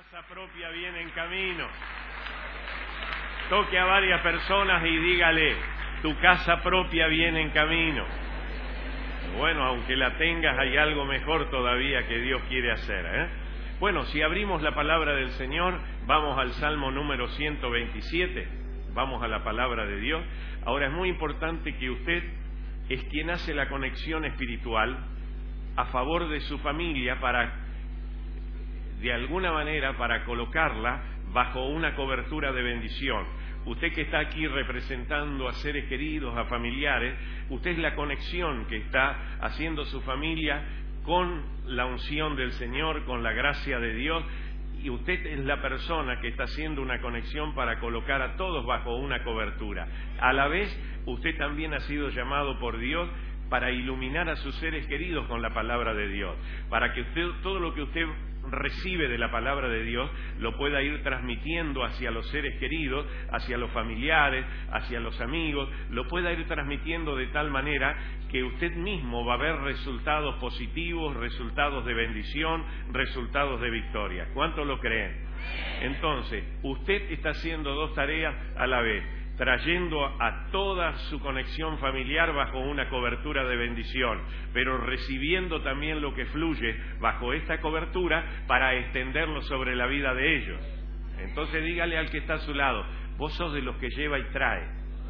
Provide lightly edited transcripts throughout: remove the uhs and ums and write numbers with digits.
casa propia viene en camino. Toque a varias personas y dígale, tu casa propia viene en camino. Bueno, aunque la tengas, hay algo mejor todavía que Dios quiere hacer, ¿eh? Bueno, si abrimos la palabra del Señor, vamos al Salmo número 127, vamos a la palabra de Dios. Ahora es muy importante que usted es quien hace la conexión espiritual a favor de su familia para, de alguna manera, para colocarla bajo una cobertura de bendición. Usted que está aquí representando a seres queridos, a familiares, usted es la conexión que está haciendo su familia con la unción del Señor, con la gracia de Dios, y usted es la persona que está haciendo una conexión para colocar a todos bajo una cobertura. A la vez, usted también ha sido llamado por Dios para iluminar a sus seres queridos con la palabra de Dios, para que usted, todo lo que usted recibe de la palabra de Dios lo pueda ir transmitiendo hacia los seres queridos, hacia los familiares, hacia los amigos, lo pueda ir transmitiendo de tal manera que usted mismo va a ver resultados positivos, resultados de bendición, resultados de victoria. ¿Cuántos lo creen? Entonces, usted está haciendo dos tareas a la vez, trayendo a toda su conexión familiar bajo una cobertura de bendición, pero recibiendo también lo que fluye bajo esta cobertura para extenderlo sobre la vida de ellos. Entonces dígale al que está a su lado, vos sos de los que lleva y trae.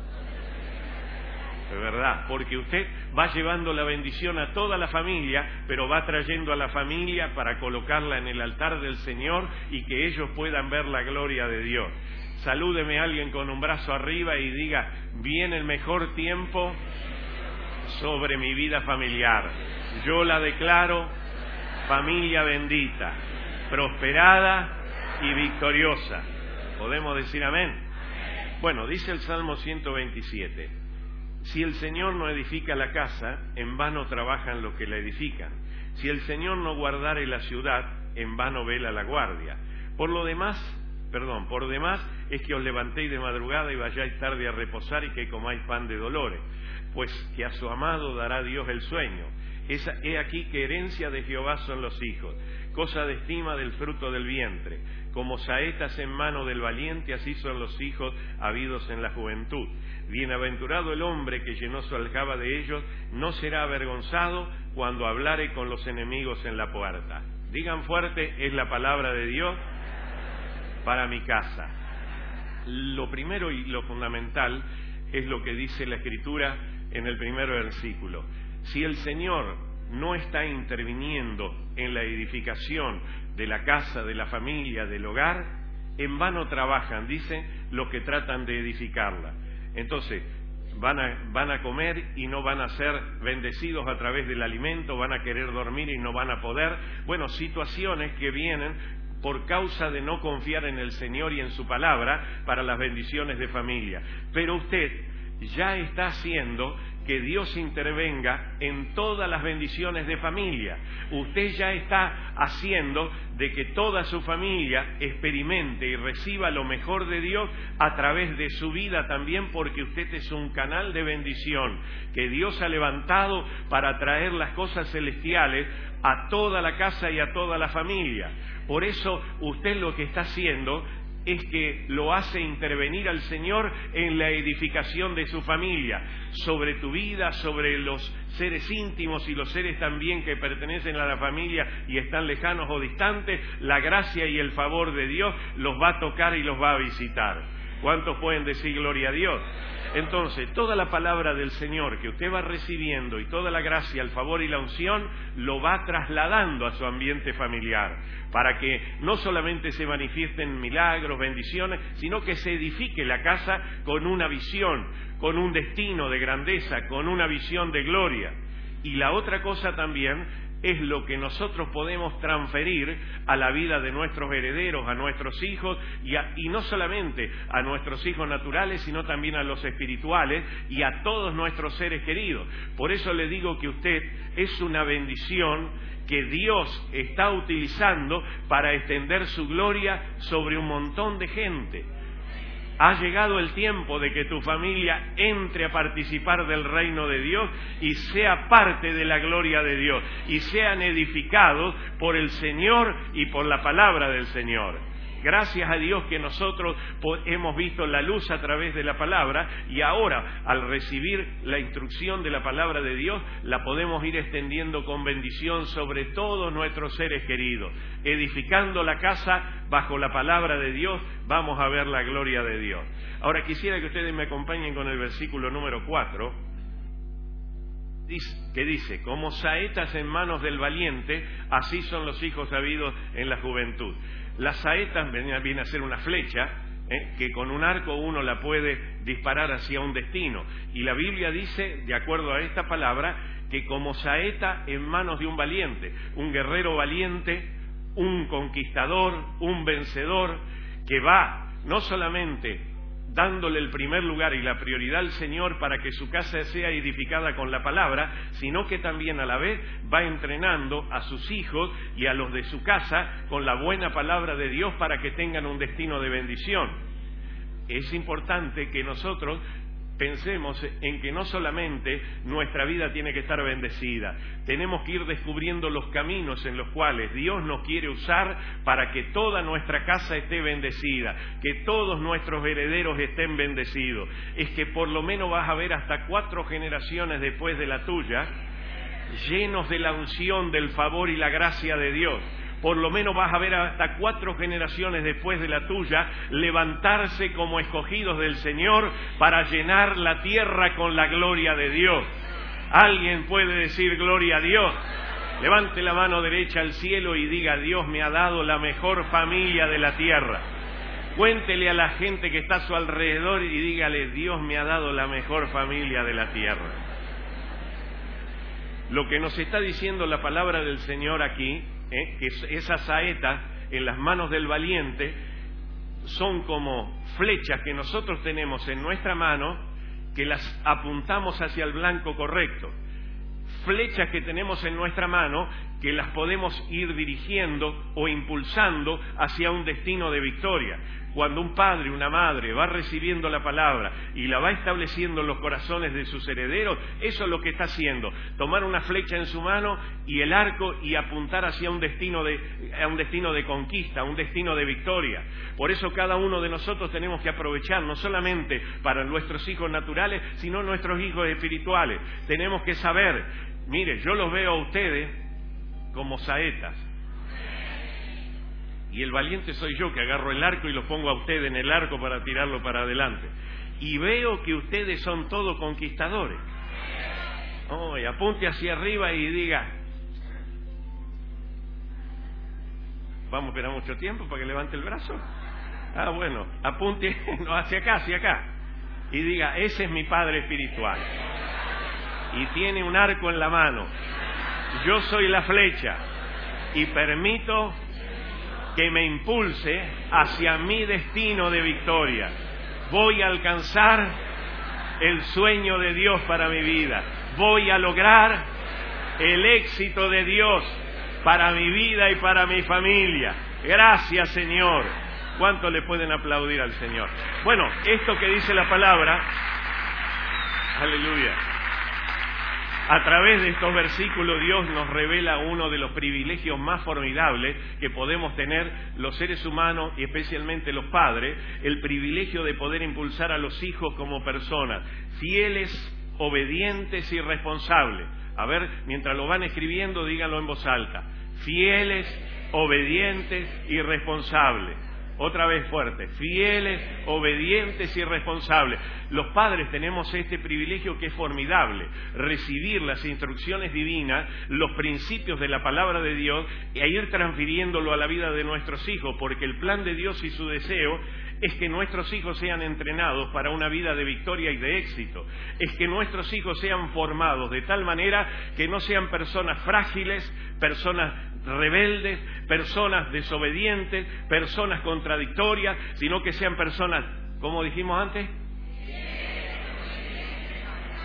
Es verdad, porque usted va llevando la bendición a toda la familia, pero va trayendo a la familia para colocarla en el altar del Señor y que ellos puedan ver la gloria de Dios. Salúdeme a alguien con un brazo arriba y diga, viene el mejor tiempo sobre mi vida familiar. Yo la declaro familia bendita, prosperada y victoriosa. ¿Podemos decir amén? Bueno, dice el Salmo 127, si el Señor no edifica la casa, en vano trabajan los que la edifican. Si el Señor no guardare la ciudad, en vano vela la guardia. Por demás es que os levantéis de madrugada y vayáis tarde a reposar y que comáis pan de dolores, pues que a su amado dará Dios el sueño. He aquí que herencia de Jehová son los hijos, cosa de estima del fruto del vientre. Como saetas en mano del valiente, así son los hijos habidos en la juventud. Bienaventurado el hombre que llenó su aljaba de ellos, no será avergonzado cuando hablare con los enemigos en la puerta. Digan fuerte, es la palabra de Dios para mi casa. Lo primero y lo fundamental es lo que dice la Escritura en el primer versículo. Si el Señor no está interviniendo en la edificación de la casa, de la familia, del hogar, en vano trabajan, dice, los que tratan de edificarla. Entonces, van a comer y no van a ser bendecidos a través del alimento, van a querer dormir y no van a poder. Bueno, situaciones que vienen por causa de no confiar en el Señor y en su palabra para las bendiciones de familia. Pero usted ya está haciendo que Dios intervenga en todas las bendiciones de familia. Usted ya está haciendo de que toda su familia experimente y reciba lo mejor de Dios a través de su vida también, porque usted es un canal de bendición que Dios ha levantado para traer las cosas celestiales a toda la casa y a toda la familia. Por eso usted lo que está haciendo es que lo hace intervenir al Señor en la edificación de su familia, sobre tu vida, sobre los seres íntimos y los seres también que pertenecen a la familia y están lejanos o distantes. La gracia y el favor de Dios los va a tocar y los va a visitar. ¿Cuántos pueden decir gloria a Dios? Entonces, toda la palabra del Señor que usted va recibiendo y toda la gracia, el favor y la unción lo va trasladando a su ambiente familiar, para que no solamente se manifiesten milagros, bendiciones, sino que se edifique la casa con una visión, con un destino de grandeza, con una visión de gloria. Y la otra cosa también es lo que nosotros podemos transferir a la vida de nuestros herederos, a nuestros hijos, y no solamente a nuestros hijos naturales, sino también a los espirituales y a todos nuestros seres queridos. Por eso le digo que usted es una bendición que Dios está utilizando para extender su gloria sobre un montón de gente. Ha llegado el tiempo de que tu familia entre a participar del reino de Dios y sea parte de la gloria de Dios y sean edificados por el Señor y por la palabra del Señor. Gracias a Dios que nosotros hemos visto la luz a través de la palabra y ahora, al recibir la instrucción de la palabra de Dios, la podemos ir extendiendo con bendición sobre todos nuestros seres queridos. Edificando la casa bajo la palabra de Dios, vamos a ver la gloria de Dios. Ahora quisiera que ustedes me acompañen con el versículo número 4, que dice: como saetas en manos del valiente, así son los hijos habidos en la juventud. Las saetas viene a ser una flecha, que con un arco uno la puede disparar hacia un destino. Y la Biblia dice, de acuerdo a esta palabra, que como saeta en manos de un valiente, un guerrero valiente, un conquistador, un vencedor, que va no solamente dándole el primer lugar y la prioridad al Señor para que su casa sea edificada con la palabra, sino que también a la vez va entrenando a sus hijos y a los de su casa con la buena palabra de Dios para que tengan un destino de bendición. Es importante que nosotros pensemos en que no solamente nuestra vida tiene que estar bendecida, tenemos que ir descubriendo los caminos en los cuales Dios nos quiere usar para que toda nuestra casa esté bendecida, que todos nuestros herederos estén bendecidos. Es que por lo menos vas a ver hasta 4 generaciones después de la tuya, llenos de la unción, del favor y la gracia de Dios. Por lo menos vas a ver hasta 4 generaciones después de la tuya levantarse como escogidos del Señor para llenar la tierra con la gloria de Dios. ¿Alguien puede decir gloria a Dios? Levante la mano derecha al cielo y diga: Dios me ha dado la mejor familia de la tierra. Cuéntele a la gente que está a su alrededor y dígale: Dios me ha dado la mejor familia de la tierra. Lo que nos está diciendo la palabra del Señor aquí, que esas saetas en las manos del valiente son como flechas que nosotros tenemos en nuestra mano, que las apuntamos hacia el blanco correcto. Flechas que tenemos en nuestra mano que las podemos ir dirigiendo o impulsando hacia un destino de victoria. Cuando un padre, una madre va recibiendo la palabra y la va estableciendo en los corazones de sus herederos, eso es lo que está haciendo: tomar una flecha en su mano y el arco y apuntar hacia un destino de conquista, un destino de victoria. Por eso cada uno de nosotros tenemos que aprovechar, no solamente para nuestros hijos naturales, sino nuestros hijos espirituales. Tenemos que saber, mire, yo los veo a ustedes como saetas. Y el valiente soy yo, que agarro el arco y los pongo a ustedes en el arco para tirarlo para adelante. Y veo que ustedes son todos conquistadores. Oh, y apunte hacia arriba y diga: ¿vamos a esperar mucho tiempo para que levante el brazo? Ah, bueno, apunte no, hacia acá. Y diga: ese es mi padre espiritual. Y tiene un arco en la mano. Yo soy la flecha. Y permito que me impulse hacia mi destino de victoria. Voy a alcanzar el sueño de Dios para mi vida. Voy a lograr el éxito de Dios para mi vida y para mi familia. Gracias, Señor. ¿Cuánto le pueden aplaudir al Señor? Bueno, esto que dice la palabra, aleluya. A través de estos versículos Dios nos revela uno de los privilegios más formidables que podemos tener los seres humanos y especialmente los padres: el privilegio de poder impulsar a los hijos como personas fieles, obedientes y responsables. A ver, mientras lo van escribiendo, díganlo en voz alta: fieles, obedientes y responsables. Otra vez fuerte: fieles, obedientes y responsables. Los padres tenemos este privilegio que es formidable: recibir las instrucciones divinas, los principios de la palabra de Dios, e ir transfiriéndolo a la vida de nuestros hijos, porque el plan de Dios y su deseo es que nuestros hijos sean entrenados para una vida de victoria y de éxito. Es que nuestros hijos sean formados de tal manera que no sean personas frágiles, personas rebeldes, personas desobedientes, personas contradictorias, sino que sean personas, como dijimos antes,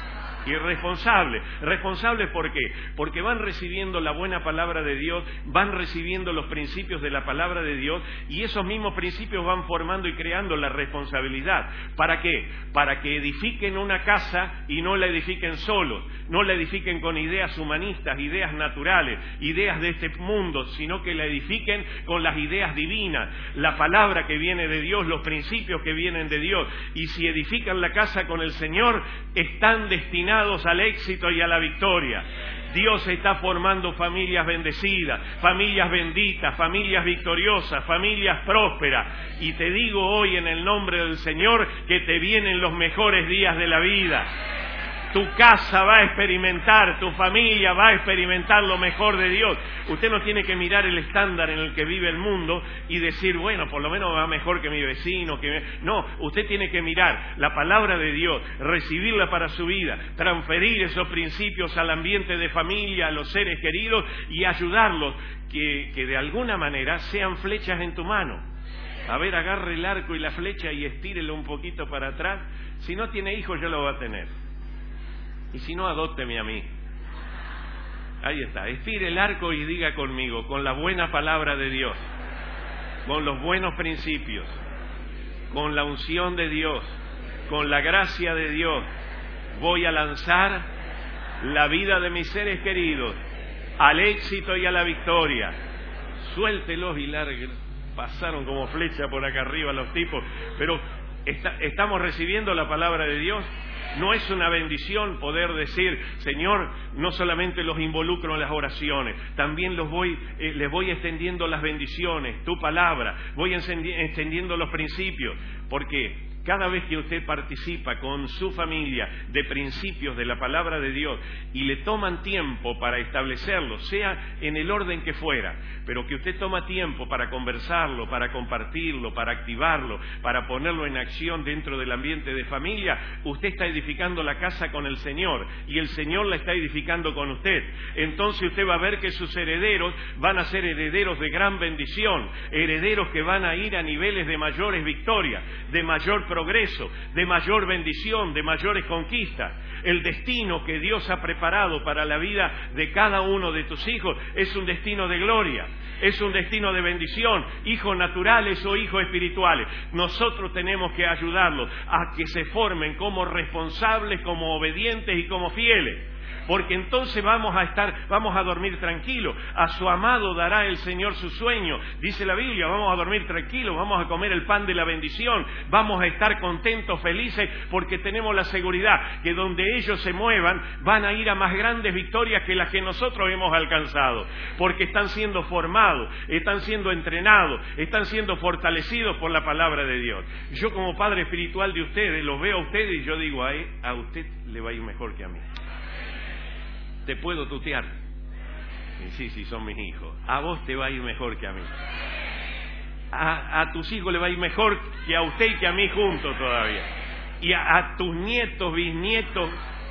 Irresponsables. ¿Responsables por qué? Porque van recibiendo la buena palabra de Dios, van recibiendo los principios de la palabra de Dios, y esos mismos principios van formando y creando la responsabilidad. ¿Para qué? Para que edifiquen una casa y no la edifiquen solos, no la edifiquen con ideas humanistas, ideas naturales, ideas de este mundo, sino que la edifiquen con las ideas divinas, la palabra que viene de Dios, los principios que vienen de Dios. Y si edifican la casa con el Señor, están destinados al éxito y a la victoria. Dios está formando familias bendecidas, familias benditas, familias victoriosas, familias prósperas. Y te digo hoy en el nombre del Señor que te vienen los mejores días de la vida. Tu casa va a experimentar, tu familia va a experimentar lo mejor de Dios. Usted no tiene que mirar el estándar en el que vive el mundo y decir, bueno, por lo menos va mejor que mi vecino. No, usted tiene que mirar la palabra de Dios, recibirla para su vida, transferir esos principios al ambiente de familia, a los seres queridos y ayudarlos que de alguna manera sean flechas en tu mano. A ver, agarre el arco y la flecha y estírelo un poquito para atrás. Si no tiene hijos, ya lo va a tener. Y si no, adópteme a mí. Ahí está. Estire el arco y diga conmigo, con la buena palabra de Dios, con los buenos principios, con la unción de Dios, con la gracia de Dios, voy a lanzar la vida de mis seres queridos al éxito y a la victoria. Suéltelos y larguen. Pasaron como flecha por acá arriba los tipos, pero estamos recibiendo la palabra de Dios. No es una bendición poder decir, Señor, no solamente los involucro en las oraciones, también les voy extendiendo las bendiciones, tu palabra, voy extendiendo los principios, porque cada vez que usted participa con su familia de principios de la palabra de Dios y le toman tiempo para establecerlo, sea en el orden que fuera, pero que usted toma tiempo para conversarlo, para compartirlo, para activarlo, para ponerlo en acción dentro del ambiente de familia, usted está edificando la casa con el Señor y el Señor la está edificando con usted. Entonces usted va a ver que sus herederos van a ser herederos de gran bendición, herederos que van a ir a niveles de mayores victorias, de mayor progreso, de mayor bendición, de mayores conquistas. El destino que Dios ha preparado para la vida de cada uno de tus hijos es un destino de gloria, es un destino de bendición, hijos naturales o hijos espirituales. Nosotros tenemos que ayudarlos a que se formen como responsables, como obedientes y como fieles. Porque entonces vamos a dormir tranquilos. A su amado dará el Señor su sueño. Dice la Biblia, vamos a dormir tranquilos, vamos a comer el pan de la bendición, vamos a estar contentos, felices, porque tenemos la seguridad que donde ellos se muevan van a ir a más grandes victorias que las que nosotros hemos alcanzado. Porque están siendo formados, están siendo entrenados, están siendo fortalecidos por la palabra de Dios. Yo como padre espiritual de ustedes, los veo a ustedes y yo digo, a usted le va a ir mejor que a mí. Te puedo tutear. Sí, son mis hijos. A vos te va a ir mejor que a mí. A tus hijos le va a ir mejor que a usted y que a mí juntos todavía. Y a tus nietos, bisnietos.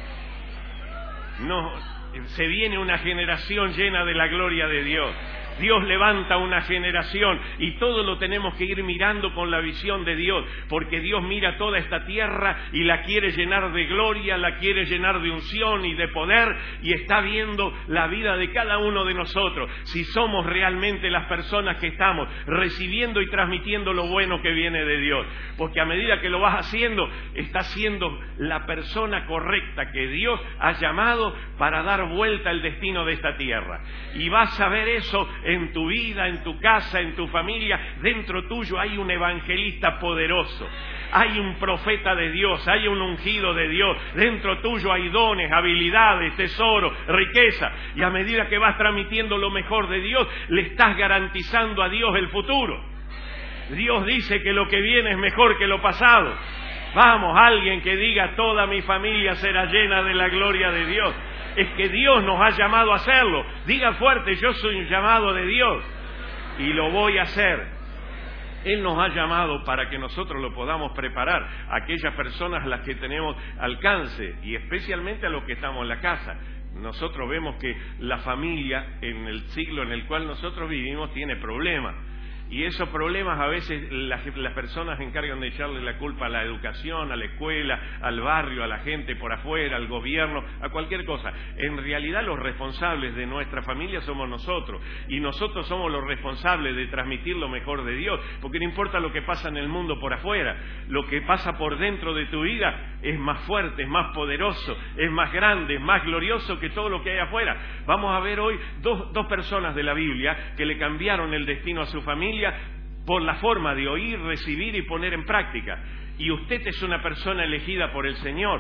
No, se viene una generación llena de la gloria de Dios. Dios levanta una generación y todo lo tenemos que ir mirando con la visión de Dios, porque Dios mira toda esta tierra y la quiere llenar de gloria, la quiere llenar de unción y de poder, y está viendo la vida de cada uno de nosotros, si somos realmente las personas que estamos recibiendo y transmitiendo lo bueno que viene de Dios, porque a medida que lo vas haciendo, estás siendo la persona correcta que Dios ha llamado para dar vuelta al destino de esta tierra, y vas a ver eso en tu vida, en tu casa, en tu familia. Dentro tuyo hay un evangelista poderoso, hay un profeta de Dios, hay un ungido de Dios. Dentro tuyo hay dones, habilidades, tesoros, riqueza, y a medida que vas transmitiendo lo mejor de Dios, le estás garantizando a Dios el futuro. Dios dice que lo que viene es mejor que lo pasado. Vamos, alguien que diga, toda mi familia será llena de la gloria de Dios. Es que Dios nos ha llamado a hacerlo. Diga fuerte, yo soy un llamado de Dios y lo voy a hacer. Él nos ha llamado para que nosotros lo podamos preparar a aquellas personas a las que tenemos alcance, y especialmente a los que estamos en la casa. Nosotros vemos que la familia en el siglo en el cual nosotros vivimos tiene problemas. Y esos problemas a veces las personas se encargan de echarle la culpa a la educación, a la escuela, al barrio, a la gente por afuera, al gobierno, a cualquier cosa. En realidad los responsables de nuestra familia somos nosotros, y nosotros somos los responsables de transmitir lo mejor de Dios, porque no importa lo que pasa en el mundo por afuera, lo que pasa por dentro de tu vida es más fuerte, es más poderoso, es más grande, es más glorioso que todo lo que hay afuera. Vamos a ver hoy dos personas de la Biblia que le cambiaron el destino a su familia por la forma de oír, recibir y poner en práctica. Y usted es una persona elegida por el Señor.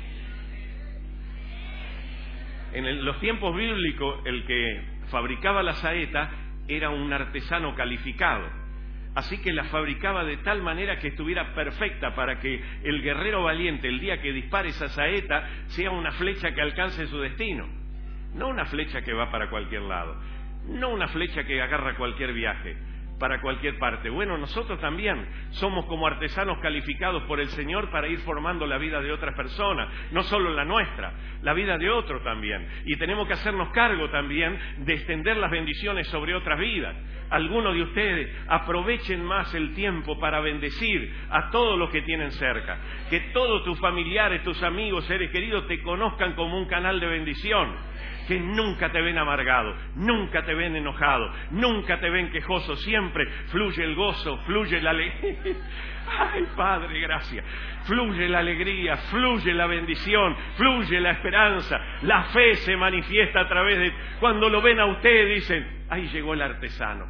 En los tiempos bíblicos, el que fabricaba la saeta era un artesano calificado. Así que la fabricaba de tal manera que estuviera perfecta para que el guerrero valiente, el día que dispare esa saeta, sea una flecha que alcance su destino. No una flecha que va para cualquier lado. No una flecha que agarra cualquier viaje, para cualquier parte. Bueno, nosotros también somos como artesanos calificados por el Señor para ir formando la vida de otras personas, no solo la nuestra, la vida de otros también. Y tenemos que hacernos cargo también de extender las bendiciones sobre otras vidas. Algunos de ustedes aprovechen más el tiempo para bendecir a todos los que tienen cerca. Que todos tus familiares, tus amigos, seres queridos te conozcan como un canal de bendición. Que nunca te ven amargado, nunca te ven enojado, nunca te ven quejoso, siempre fluye el gozo, fluye la alegría. Ay, Padre, gracias. Fluye la alegría, fluye la bendición, fluye la esperanza. La fe se manifiesta a través de... Cuando lo ven a usted dicen, ahí llegó el artesano.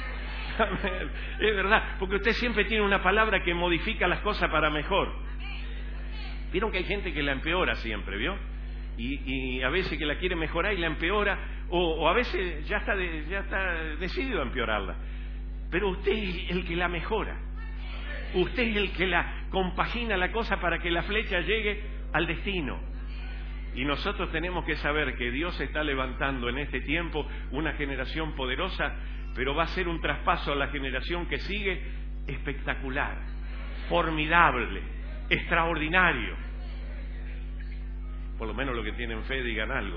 Es verdad, porque usted siempre tiene una palabra que modifica las cosas para mejor. Vieron que hay gente que la empeora siempre, ¿vio? Y a veces que la quiere mejorar y la empeora, o a veces ya está decidido a empeorarla. Pero usted es el que la mejora. Usted es el que la compagina la cosa para que la flecha llegue al destino. Y nosotros tenemos que saber que Dios está levantando en este tiempo una generación poderosa, pero va a ser un traspaso a la generación que sigue espectacular, formidable, extraordinario. Por lo menos los que tienen fe digan algo.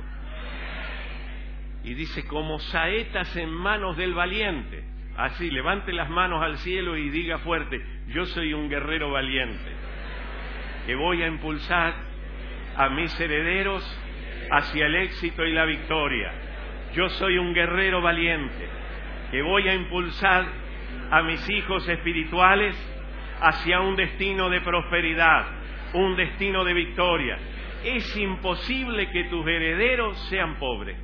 Y dice, como saetas en manos del valiente. Así, levante las manos al cielo y diga fuerte, yo soy un guerrero valiente, que voy a impulsar a mis herederos hacia el éxito y la victoria. Yo soy un guerrero valiente, que voy a impulsar a mis hijos espirituales hacia un destino de prosperidad, un destino de victoria. Es imposible que tus herederos sean pobres.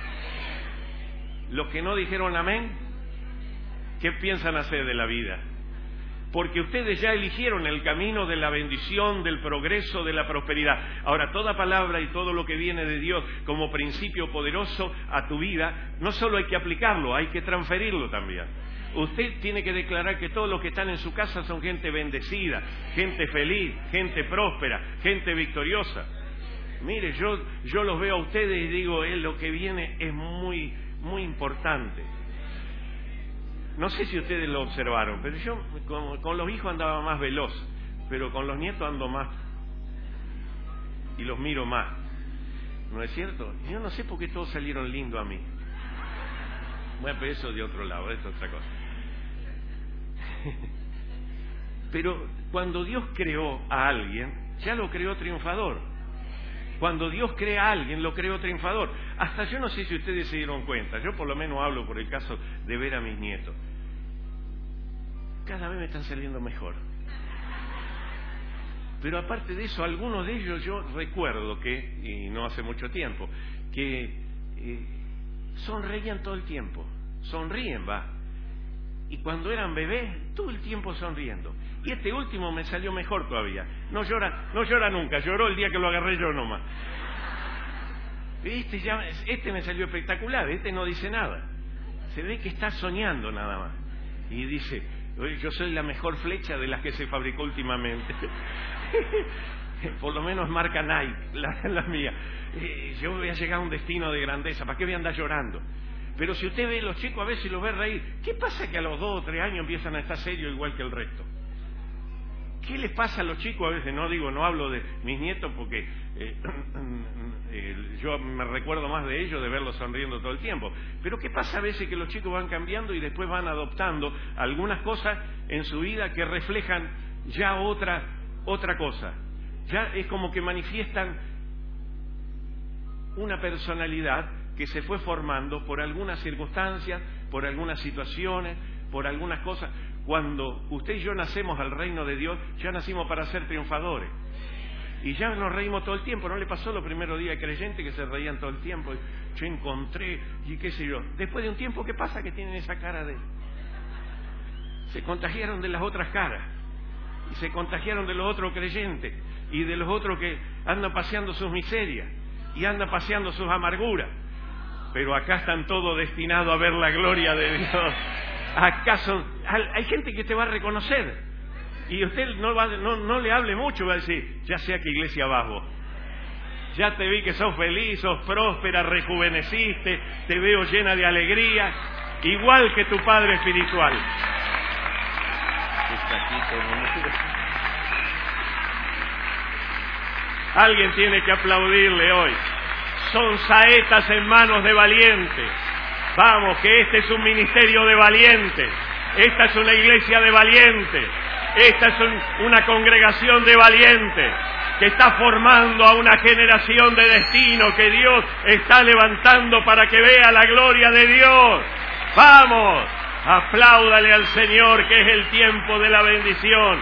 Los que no dijeron amén, ¿qué piensan hacer de la vida? Porque ustedes ya eligieron el camino de la bendición, del progreso, de la prosperidad. Ahora, toda palabra y todo lo que viene de Dios como principio poderoso a tu vida, no solo hay que aplicarlo, hay que transferirlo también. Usted tiene que declarar que todos los que están en su casa son gente bendecida, gente feliz, gente próspera, gente victoriosa. Mire, yo los veo a ustedes y digo, lo que viene es muy, muy importante. No sé si ustedes lo observaron, pero yo con los hijos andaba más veloz, pero con los nietos ando más y los miro más. ¿No es cierto? Yo no sé por qué todos salieron lindos a mí. Bueno, pero eso de otro lado, eso es otra cosa. Pero cuando Dios creó a alguien, ya lo creó triunfador. Cuando Dios crea a alguien, lo creó triunfador. Hasta yo no sé si ustedes se dieron cuenta, yo por lo menos hablo por el caso de ver a mis nietos. Cada vez me están saliendo mejor. Pero aparte de eso, algunos de ellos yo recuerdo que, y no hace mucho tiempo, que sonreían todo el tiempo. Sonríen, va. Y cuando eran bebés, todo el tiempo sonriendo. Y este último me salió mejor todavía. No llora nunca, lloró el día que lo agarré yo nomás. Este me salió espectacular, este no dice nada. Se ve que está soñando nada más. Y dice, yo soy la mejor flecha de las que se fabricó últimamente. Por lo menos marca Nike, la mía. Yo voy a llegar a un destino de grandeza, ¿para qué voy a andar llorando? Pero si usted ve a los chicos a veces los ve reír, ¿qué pasa que a los 2 o 3 años empiezan a estar serios igual que el resto? ¿Qué les pasa a los chicos? A veces no hablo de mis nietos porque yo me recuerdo más de ellos, de verlos sonriendo todo el tiempo. Pero ¿qué pasa a veces que los chicos van cambiando y después van adoptando algunas cosas en su vida que reflejan ya otra cosa? Ya es como que manifiestan una personalidad que se fue formando por algunas circunstancias, por algunas situaciones, por algunas cosas. Cuando usted y yo nacemos al reino de Dios, ya nacimos para ser triunfadores. Y ya nos reímos todo el tiempo. ¿No le pasó los primeros días creyentes que se reían todo el tiempo? Yo encontré, y qué sé yo. Después de un tiempo, ¿qué pasa? Que tienen esa cara de... Se contagiaron de las otras caras. Y se contagiaron de los otros creyentes. Y de los otros que andan paseando sus miserias. Y andan paseando sus amarguras. Pero acá están todos destinados a ver la gloria de Dios. ¿Acaso hay gente que te va a reconocer? Y usted no le hable mucho, va a decir, ya sea que iglesia vas vos. Ya te vi que sos feliz, sos próspera, rejuveneciste, te veo llena de alegría, igual que tu padre espiritual. Alguien tiene que aplaudirle hoy. Son saetas en manos de valientes. Vamos, que este es un ministerio de valientes. Esta es una iglesia de valientes. Esta es una congregación de valientes que está formando a una generación de destino que Dios está levantando para que vea la gloria de Dios. Vamos, apláudale al Señor, que es el tiempo de la bendición.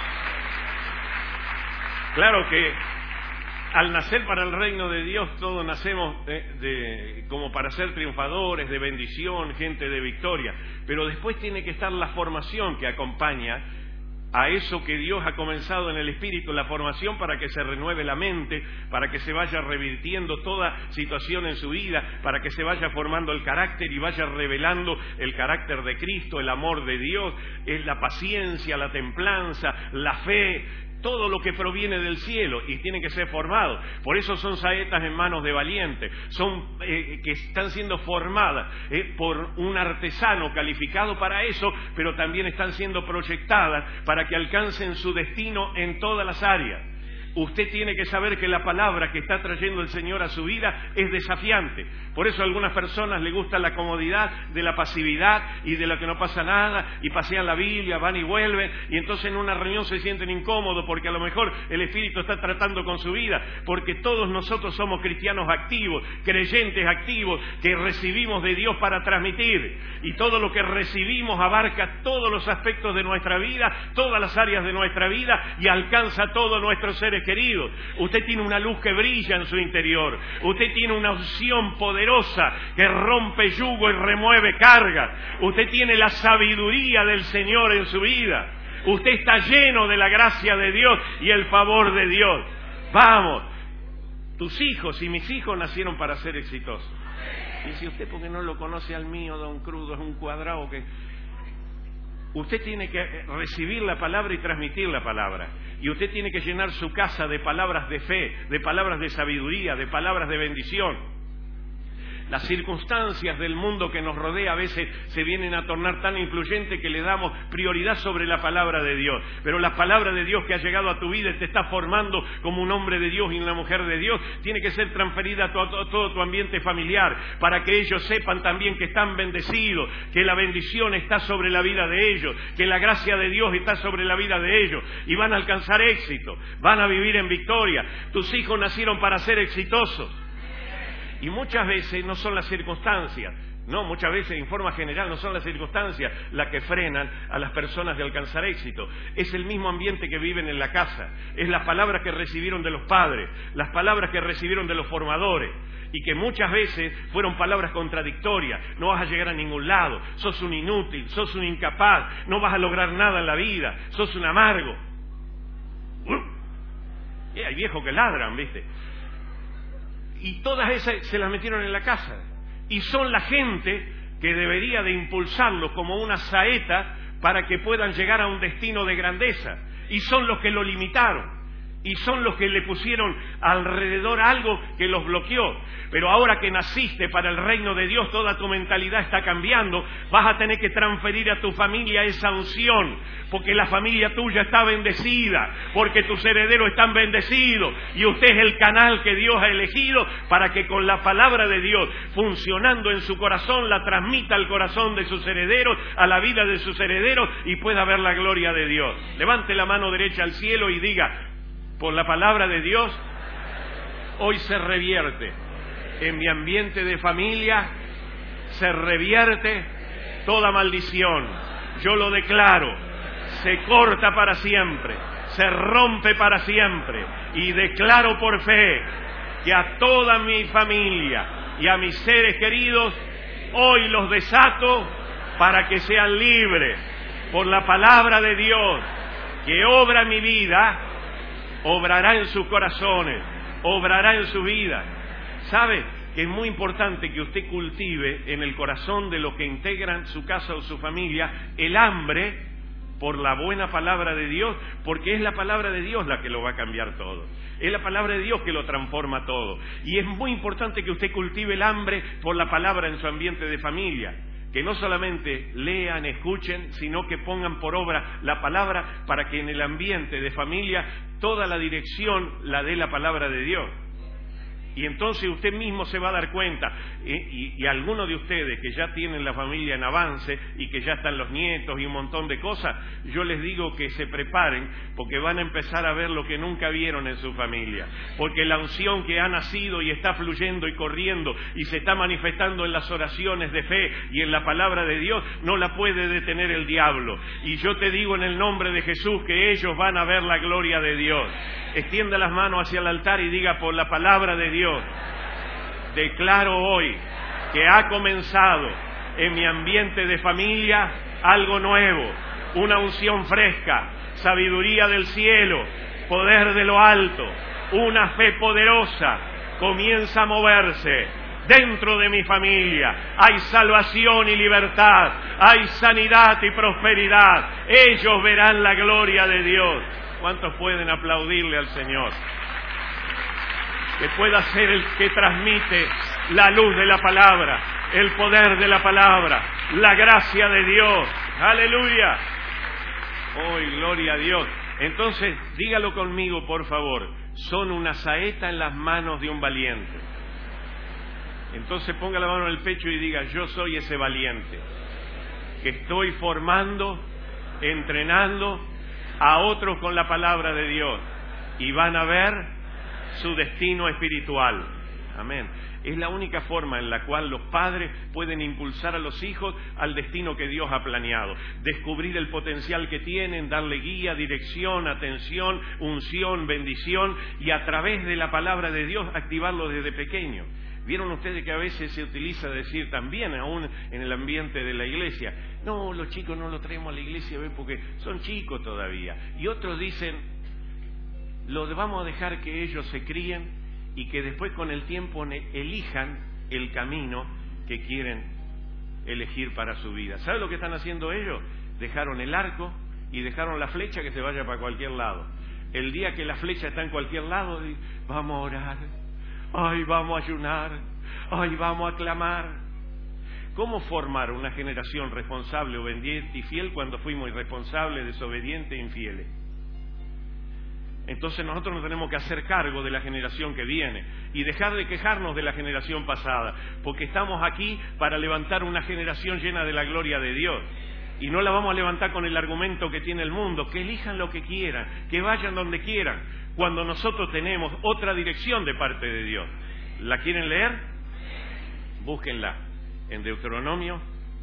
Claro que al nacer para el reino de Dios, todos nacemos como para ser triunfadores, de bendición, gente de victoria. Pero después tiene que estar la formación que acompaña a eso que Dios ha comenzado en el Espíritu, la formación para que se renueve la mente, para que se vaya revirtiendo toda situación en su vida, para que se vaya formando el carácter y vaya revelando el carácter de Cristo, el amor de Dios, es la paciencia, la templanza, la fe, todo lo que proviene del cielo y tiene que ser formado. Por eso son saetas en manos de valientes, son que están siendo formadas por un artesano calificado para eso, pero también están siendo proyectadas para que alcancen su destino en todas las áreas. Usted tiene que saber que la palabra que está trayendo el Señor a su vida es desafiante. Por eso a algunas personas les gusta la comodidad de la pasividad y de lo que no pasa nada, y pasean la Biblia, van y vuelven, y entonces en una reunión se sienten incómodos porque a lo mejor el Espíritu está tratando con su vida, porque todos nosotros somos cristianos activos, creyentes activos, que recibimos de Dios para transmitir, y todo lo que recibimos abarca todos los aspectos de nuestra vida, todas las áreas de nuestra vida, y alcanza a todos nuestros seres queridos. Usted tiene una luz que brilla en su interior. Usted tiene una unción poderosa que rompe yugo y remueve cargas. Usted tiene la sabiduría del Señor en su vida. Usted está lleno de la gracia de Dios y el favor de Dios. Vamos, tus hijos y mis hijos nacieron para ser exitosos. Y si usted, porque no lo conoce al mío, don Crudo, es un cuadrado que... Usted tiene que recibir la palabra y transmitir la palabra. Y usted tiene que llenar su casa de palabras de fe, de palabras de sabiduría, de palabras de bendición. Las circunstancias del mundo que nos rodea a veces se vienen a tornar tan influyentes que le damos prioridad sobre la palabra de Dios. Pero la palabra de Dios que ha llegado a tu vida y te está formando como un hombre de Dios y una mujer de Dios, tiene que ser transferida a todo tu ambiente familiar, para que ellos sepan también que están bendecidos, que la bendición está sobre la vida de ellos, que la gracia de Dios está sobre la vida de ellos, y van a alcanzar éxito, van a vivir en victoria. Tus hijos nacieron para ser exitosos. Y muchas veces no son las circunstancias, no, muchas veces en forma general no son las circunstancias las que frenan a las personas de alcanzar éxito. Es el mismo ambiente que viven en la casa, es las palabras que recibieron de los padres, las palabras que recibieron de los formadores, y que muchas veces fueron palabras contradictorias. No vas a llegar a ningún lado, sos un inútil, sos un incapaz, no vas a lograr nada en la vida, sos un amargo. Hay viejos que ladran, ¿viste? Y todas esas se las metieron en la casa. Y son la gente que debería de impulsarlos como una saeta para que puedan llegar a un destino de grandeza. Y son los que lo limitaron. Y son los que le pusieron alrededor algo que los bloqueó. Pero ahora que naciste para el reino de Dios, toda tu mentalidad está cambiando. Vas a tener que transferir a tu familia esa unción, porque la familia tuya está bendecida, porque tus herederos están bendecidos. Y usted es el canal que Dios ha elegido para que con la palabra de Dios, funcionando en su corazón, la transmita al corazón de sus herederos, a la vida de sus herederos, y pueda ver la gloria de Dios. Levante la mano derecha al cielo y diga: por la palabra de Dios, hoy se revierte en mi ambiente de familia, se revierte toda maldición. Yo lo declaro, se corta para siempre, se rompe para siempre, y declaro por fe que a toda mi familia y a mis seres queridos hoy los desato para que sean libres por la palabra de Dios que obra en mi vida. Obrará en sus corazones, obrará en su vida. ¿Sabe que es muy importante que usted cultive en el corazón de los que integran su casa o su familia el hambre por la buena palabra de Dios? Porque es la palabra de Dios la que lo va a cambiar todo. Es la palabra de Dios que lo transforma todo. Y es muy importante que usted cultive el hambre por la palabra en su ambiente de familia. Que no solamente lean, escuchen, sino que pongan por obra la palabra para que en el ambiente de familia toda la dirección la dé la palabra de Dios. Y entonces usted mismo se va a dar cuenta, y algunos de ustedes que ya tienen la familia en avance y que ya están los nietos y un montón de cosas, yo les digo que se preparen, porque van a empezar a ver lo que nunca vieron en su familia. Porque la unción que ha nacido y está fluyendo y corriendo y se está manifestando en las oraciones de fe y en la palabra de Dios, no la puede detener el diablo. Y yo te digo en el nombre de Jesús que ellos van a ver la gloria de Dios. Extienda las manos hacia el altar y diga: por la palabra de Dios, declaro hoy que ha comenzado en mi ambiente de familia algo nuevo, una unción fresca, sabiduría del cielo, poder de lo alto, una fe poderosa comienza a moverse dentro de mi familia. Hay salvación y libertad, hay sanidad y prosperidad. Ellos verán la gloria de Dios. ¿Cuántos pueden aplaudirle al Señor? Que pueda ser el que transmite la luz de la palabra, el poder de la palabra, la gracia de Dios. ¡Aleluya! ¡Oh, gloria a Dios! Entonces, dígalo conmigo, por favor. Son una saeta en las manos de un valiente. Entonces ponga la mano en el pecho y diga: yo soy ese valiente que estoy formando, entrenando a otros con la palabra de Dios, y van a ver su destino espiritual. Amén. Es la única forma en la cual los padres pueden impulsar a los hijos al destino que Dios ha planeado. Descubrir el potencial que tienen, darle guía, dirección, atención, unción, bendición, y a través de la palabra de Dios activarlo desde pequeño. ¿Vieron ustedes que a veces se utiliza decir también, aún en el ambiente de la iglesia: no, los chicos no los traemos a la iglesia porque son chicos todavía? Y otros dicen: los vamos a dejar que ellos se críen y que después con el tiempo elijan el camino que quieren elegir para su vida. ¿Sabe lo que están haciendo ellos? Dejaron el arco y dejaron la flecha que se vaya para cualquier lado. El día que la flecha está en cualquier lado, vamos a orar, ay, vamos a ayunar, ay, vamos a clamar. ¿Cómo formar una generación responsable, obediente y fiel cuando fuimos irresponsables, desobedientes e infieles? Entonces nosotros nos tenemos que hacer cargo de la generación que viene y dejar de quejarnos de la generación pasada, porque estamos aquí para levantar una generación llena de la gloria de Dios. Y no la vamos a levantar con el argumento que tiene el mundo: que elijan lo que quieran, que vayan donde quieran, cuando nosotros tenemos otra dirección de parte de Dios. ¿La quieren leer? Búsquenla en Deuteronomio,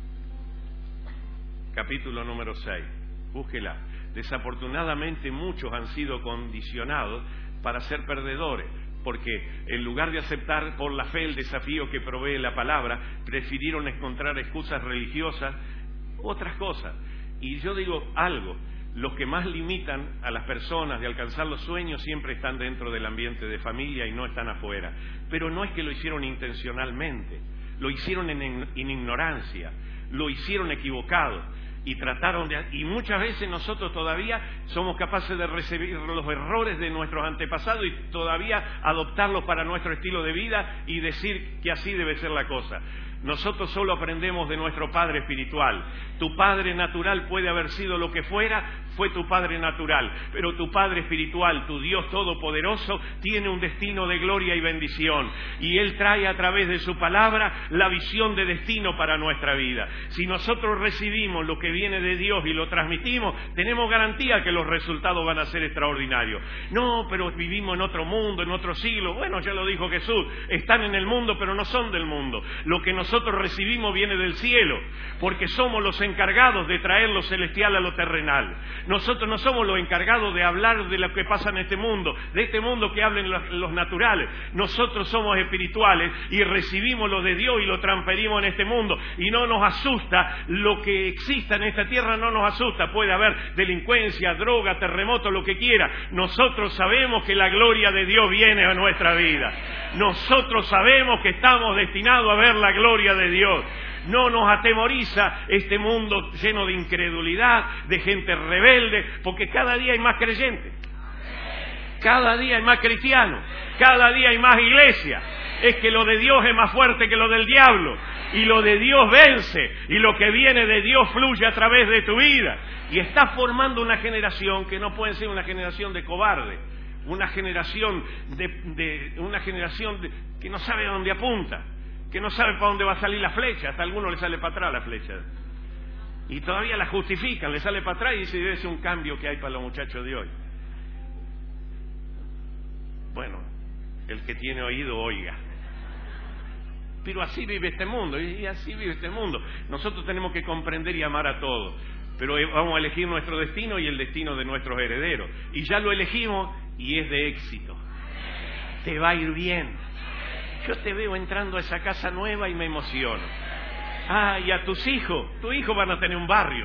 capítulo número 6. Búsquenla. Desafortunadamente muchos han sido condicionados para ser perdedores, porque en lugar de aceptar por la fe el desafío que provee la palabra, prefirieron encontrar excusas religiosas, otras cosas. Y yo digo algo: los que más limitan a las personas de alcanzar los sueños siempre están dentro del ambiente de familia y no están afuera. Pero no es que lo hicieron intencionalmente, lo hicieron en ignorancia, lo hicieron equivocado. y y muchas veces nosotros todavía somos capaces de recibir los errores de nuestros antepasados y todavía adoptarlos para nuestro estilo de vida y decir que así debe ser la cosa. Nosotros solo aprendemos de nuestro Padre espiritual. Tu Padre natural puede haber sido lo que fuera, fue tu Padre natural, pero tu Padre espiritual, tu Dios todopoderoso, tiene un destino de gloria y bendición, y Él trae a través de su palabra la visión de destino para nuestra vida. Si nosotros recibimos lo que viene de Dios y lo transmitimos, tenemos garantía que los resultados van a ser extraordinarios. No, pero vivimos en otro mundo, en otro siglo. Bueno, ya lo dijo Jesús, están en el mundo pero no son del mundo. Lo que nosotros recibimos viene del cielo, porque somos los encargados de traer lo celestial a lo terrenal. Nosotros no somos los encargados de hablar de lo que pasa en este mundo, de este mundo que hablen los naturales. Nosotros somos espirituales y recibimos lo de Dios y lo transferimos en este mundo. Y no nos asusta lo que exista en esta tierra, no nos asusta. Puede haber delincuencia, droga, terremoto, lo que quiera. Nosotros sabemos que la gloria de Dios viene a nuestra vida. Nosotros sabemos que estamos destinados a ver la gloria de Dios. No nos atemoriza este mundo lleno de incredulidad, de gente rebelde, porque cada día hay más creyentes, cada día hay más cristianos, cada día hay más iglesia. Es que lo de Dios es más fuerte que lo del diablo, y lo de Dios vence, y lo que viene de Dios fluye a través de tu vida. Y está formando una generación que no puede ser una generación de cobardes, una generación que no sabe a dónde apunta, que no sabe para dónde va a salir la flecha. Hasta a algunos le sale para atrás la flecha. Y todavía la justifican, le sale para atrás y dice, debe ser un cambio que hay para los muchachos de hoy. Bueno, el que tiene oído, oiga. Pero así vive este mundo, y así vive este mundo. Nosotros tenemos que comprender y amar a todos, pero vamos a elegir nuestro destino y el destino de nuestros herederos. Y ya lo elegimos y es de éxito. Te va a ir bien. Yo te veo entrando a esa casa nueva y me emociono. Y a tus hijos van a tener un barrio.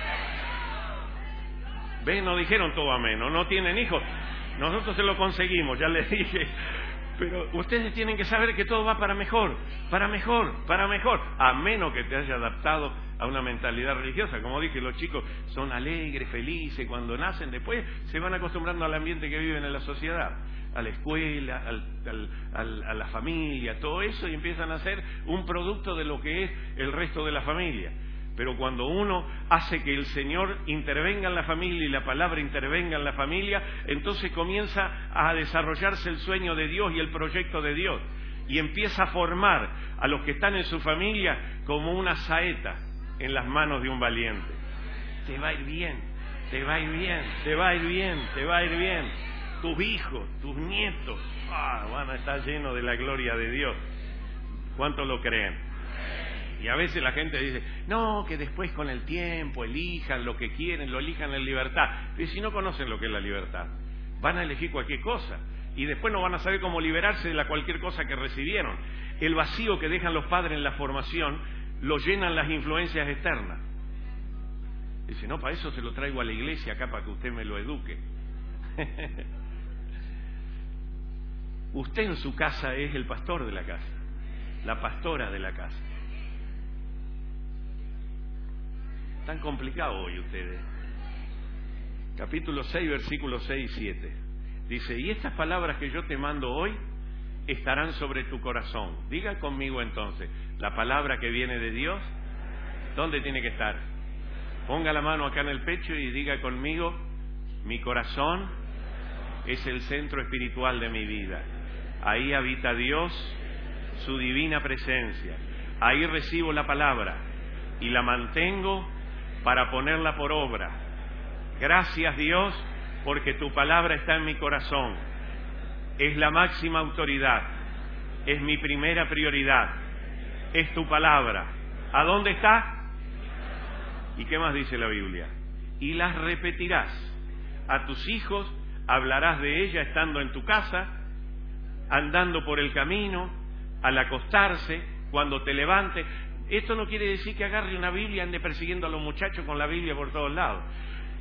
¿Ven? No dijeron todo amén, no tienen hijos. Nosotros se lo conseguimos, ya les dije. Pero ustedes tienen que saber que todo va para mejor, para mejor, para mejor. A menos que te haya adaptado a una mentalidad religiosa. Como dije, los chicos son alegres, felices cuando nacen. Después se van acostumbrando al ambiente que viven en la sociedad, a la escuela, a la familia, todo eso, y empiezan a ser un producto de lo que es el resto de la familia. Pero cuando uno hace que el Señor intervenga en la familia y la palabra intervenga en la familia, entonces comienza a desarrollarse el sueño de Dios y el proyecto de Dios, y empieza a formar a los que están en su familia como una saeta en las manos de un valiente. Te va a ir bien, te va a ir bien, te va a ir bien, te va a ir bien. Tus hijos, tus nietos, van a estar llenos de la gloria de Dios. ¿Cuántos lo creen? Y a veces la gente dice, no, que después con el tiempo elijan lo que quieren, lo elijan en libertad. Pero si no conocen lo que es la libertad, van a elegir cualquier cosa y después no van a saber cómo liberarse de la cualquier cosa que recibieron. El vacío que dejan los padres en la formación lo llenan las influencias externas. Dice, no, para eso se lo traigo a la iglesia acá para que usted me lo eduque. Usted en su casa es el pastor de la casa, la pastora de la casa. Tan complicado hoy ustedes. Capítulo 6, versículos 6 y 7. Dice, y estas palabras que yo te mando hoy estarán sobre tu corazón. Diga conmigo entonces, la palabra que viene de Dios, ¿dónde tiene que estar? Ponga la mano acá en el pecho y diga conmigo, mi corazón es el centro espiritual de mi vida. Ahí habita Dios, su divina presencia. Ahí recibo la palabra y la mantengo para ponerla por obra. Gracias, Dios, porque tu palabra está en mi corazón. Es la máxima autoridad, es mi primera prioridad, es tu palabra. ¿A dónde está? ¿Y qué más dice la Biblia? Y las repetirás a tus hijos, hablarás de ella estando en tu casa, andando por el camino, al acostarse, cuando te levantes. Esto no quiere decir que agarre una Biblia y ande persiguiendo a los muchachos con la Biblia por todos lados.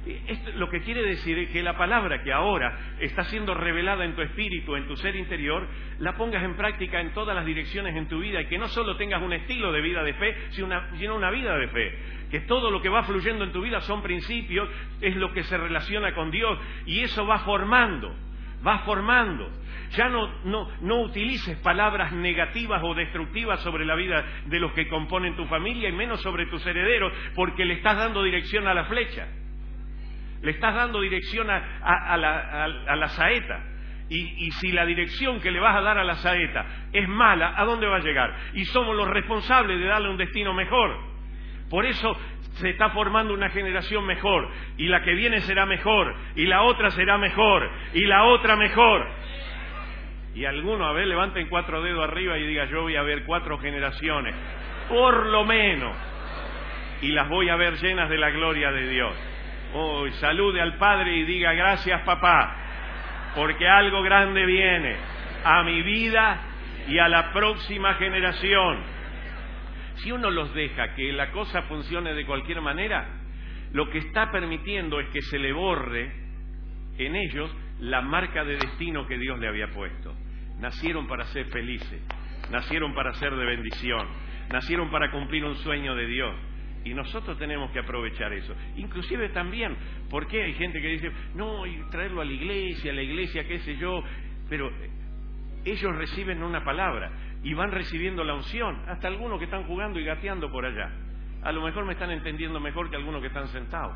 Esto lo que quiere decir es que la palabra que ahora está siendo revelada en tu espíritu, en tu ser interior, la pongas en práctica en todas las direcciones en tu vida y que no solo tengas un estilo de vida de fe, sino una vida de fe. Que todo lo que va fluyendo en tu vida son principios, es lo que se relaciona con Dios y eso va formando. Ya no utilices palabras negativas o destructivas sobre la vida de los que componen tu familia y menos sobre tus herederos, porque le estás dando dirección a la flecha. Le estás dando dirección a la saeta. Y si la dirección que le vas a dar a la saeta es mala, ¿a dónde va a llegar? Y somos los responsables de darle un destino mejor. Por eso se está formando una generación mejor. Y la que viene será mejor. Y la otra será mejor. Y la otra mejor. Y algunos, a ver, levanten 4 dedos arriba y digan, yo voy a ver 4 generaciones. Por lo menos. Y las voy a ver llenas de la gloria de Dios. Salude al Padre y diga, gracias papá, porque algo grande viene a mi vida y a la próxima generación. Si uno los deja que la cosa funcione de cualquier manera, lo que está permitiendo es que se le borre en ellos la marca de destino que Dios le había puesto. Nacieron para ser felices, nacieron para ser de bendición, nacieron para cumplir un sueño de Dios. Y nosotros tenemos que aprovechar eso. Inclusive también, porque hay gente que dice, no, y traerlo a la iglesia, qué sé yo. Pero ellos reciben una palabra y van recibiendo la unción. Hasta algunos que están jugando y gateando por allá. A lo mejor me están entendiendo mejor que algunos que están sentados.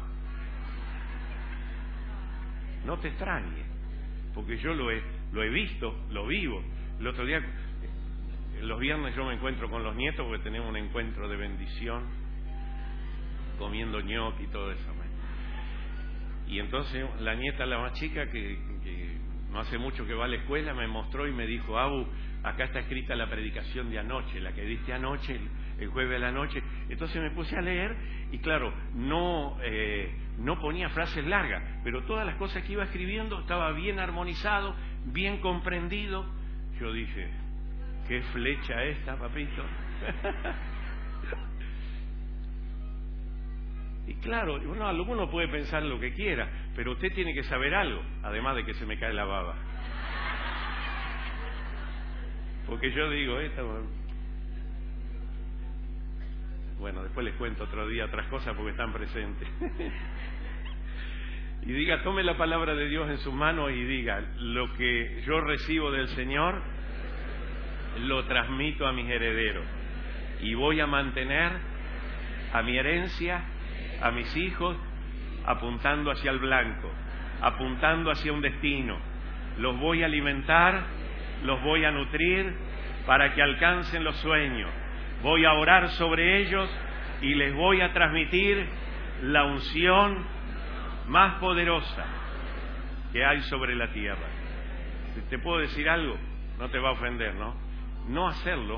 No te extrañes, porque yo lo he visto, lo vivo. El otro día, los viernes yo me encuentro con los nietos porque tenemos un encuentro de bendición, comiendo ñoqui y todo eso. Y entonces la nieta, la más chica, que no hace mucho que va a la escuela, me mostró y me dijo, Abu, acá está escrita la predicación de anoche, la que diste anoche, el jueves a la noche. Entonces me puse a leer y claro, no ponía frases largas, pero todas las cosas que iba escribiendo estaba bien armonizado, bien comprendido. Yo dije, qué flecha esta, papito. Y claro, alguno puede pensar lo que quiera, pero usted tiene que saber algo, además de que se me cae la baba. Porque yo digo, bueno, después les cuento otro día otras cosas porque están presentes. Y diga, tome la palabra de Dios en sus manos y diga, lo que yo recibo del Señor, lo transmito a mis herederos. Y voy a mantener a mi herencia, a mis hijos, apuntando hacia el blanco, apuntando hacia un destino. Los voy a alimentar, los voy a nutrir para que alcancen los sueños. Voy a orar sobre ellos y les voy a transmitir la unción más poderosa que hay sobre la tierra. ¿Te puedo decir algo? No te va a ofender, ¿no? No hacerlo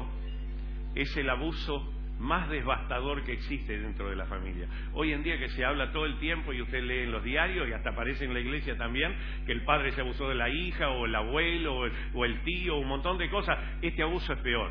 es el abuso más devastador que existe dentro de la familia. Hoy en día que se habla todo el tiempo y usted lee en los diarios y hasta aparece en la iglesia también que el padre se abusó de la hija o el abuelo o el tío, un montón de cosas. Este abuso es peor.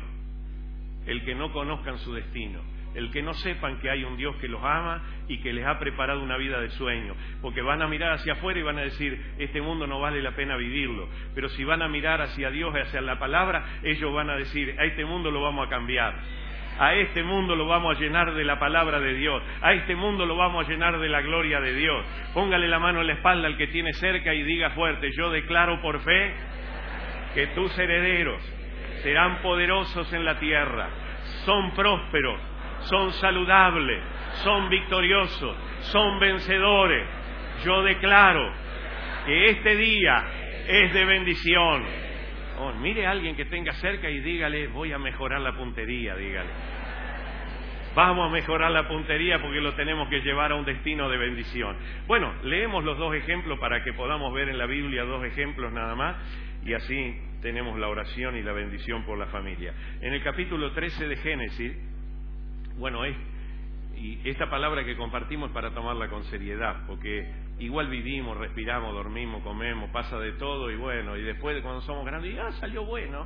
El que no conozcan su destino, el que no sepan que hay un Dios que los ama y que les ha preparado una vida de sueño, porque van a mirar hacia afuera y van a decir, este mundo no vale la pena vivirlo, pero si van a mirar hacia Dios y hacia la palabra, ellos van a decir, a este mundo lo vamos a cambiar. A este mundo lo vamos a llenar de la palabra de Dios. A este mundo lo vamos a llenar de la gloria de Dios. Póngale la mano en la espalda al que tiene cerca y diga fuerte, yo declaro por fe que tus herederos serán poderosos en la tierra. Son prósperos, son saludables, son victoriosos, son vencedores. Yo declaro que este día es de bendición. Mire a alguien que tenga cerca y dígale, voy a mejorar la puntería, dígale. Vamos a mejorar la puntería porque lo tenemos que llevar a un destino de bendición. Bueno, leemos los 2 ejemplos para que podamos ver en la Biblia 2 ejemplos nada más y así tenemos la oración y la bendición por la familia. En el capítulo 13 de Génesis, bueno, y esta palabra que compartimos es para tomarla con seriedad, porque igual vivimos, respiramos, dormimos, comemos, pasa de todo y bueno, y después de cuando somos grandes, salió bueno,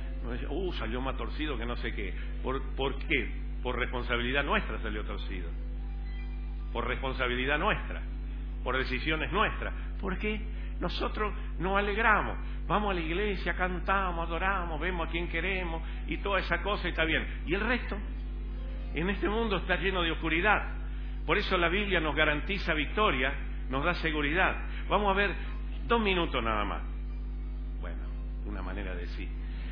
salió más torcido que no sé qué. ¿Por qué? Por responsabilidad nuestra salió torcido. Por responsabilidad nuestra. por decisiones nuestras. ¿Por qué? Nosotros nos alegramos, vamos a la iglesia, cantamos, adoramos, vemos a quien queremos y toda esa cosa, y está bien. ¿Y el resto? En este mundo está lleno de oscuridad. Por eso la Biblia nos garantiza victoria, nos da seguridad. Vamos a ver 2 minutos nada más. Bueno, una manera de decir.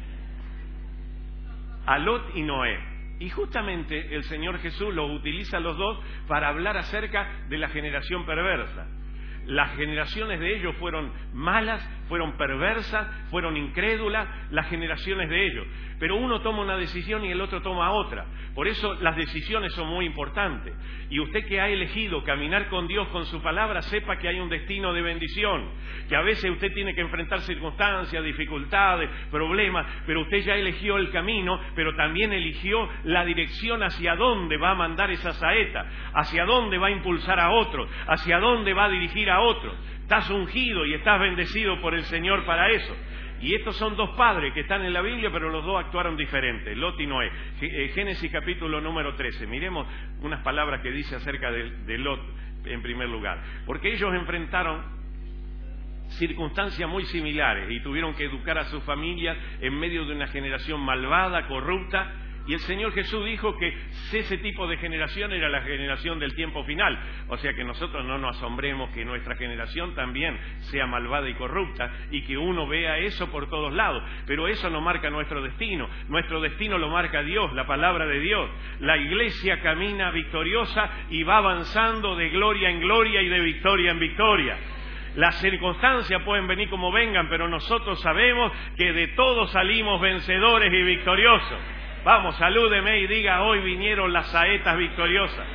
A Lot y Noé. Y justamente el Señor Jesús los utiliza a los dos para hablar acerca de la generación perversa. Las generaciones de ellos fueron malas, fueron perversas, fueron incrédulas, las generaciones de ellos. Pero uno toma una decisión y el otro toma otra. Por eso las decisiones son muy importantes. Y usted que ha elegido caminar con Dios, con su palabra, sepa que hay un destino de bendición. Que a veces usted tiene que enfrentar circunstancias, dificultades, problemas, pero usted ya eligió el camino, pero también eligió la dirección hacia dónde va a mandar esa saeta, hacia dónde va a impulsar a otros, hacia dónde va a dirigir a otros. Estás ungido y estás bendecido por el Señor para eso. Y estos son 2 padres que están en la Biblia, pero los 2 actuaron diferentes, Lot y Noé. Génesis capítulo número 13. Miremos unas palabras que dice acerca de Lot en primer lugar. Porque ellos enfrentaron circunstancias muy similares y tuvieron que educar a sus familias en medio de una generación malvada, corrupta. Y el Señor Jesús dijo que ese tipo de generación era la generación del tiempo final. O sea que nosotros no nos asombremos que nuestra generación también sea malvada y corrupta y que uno vea eso por todos lados. Pero eso no marca nuestro destino. Nuestro destino lo marca Dios, la palabra de Dios. La iglesia camina victoriosa y va avanzando de gloria en gloria y de victoria en victoria. Las circunstancias pueden venir como vengan, pero nosotros sabemos que de todo salimos vencedores y victoriosos. Vamos, salúdeme y diga, hoy vinieron las saetas victoriosas.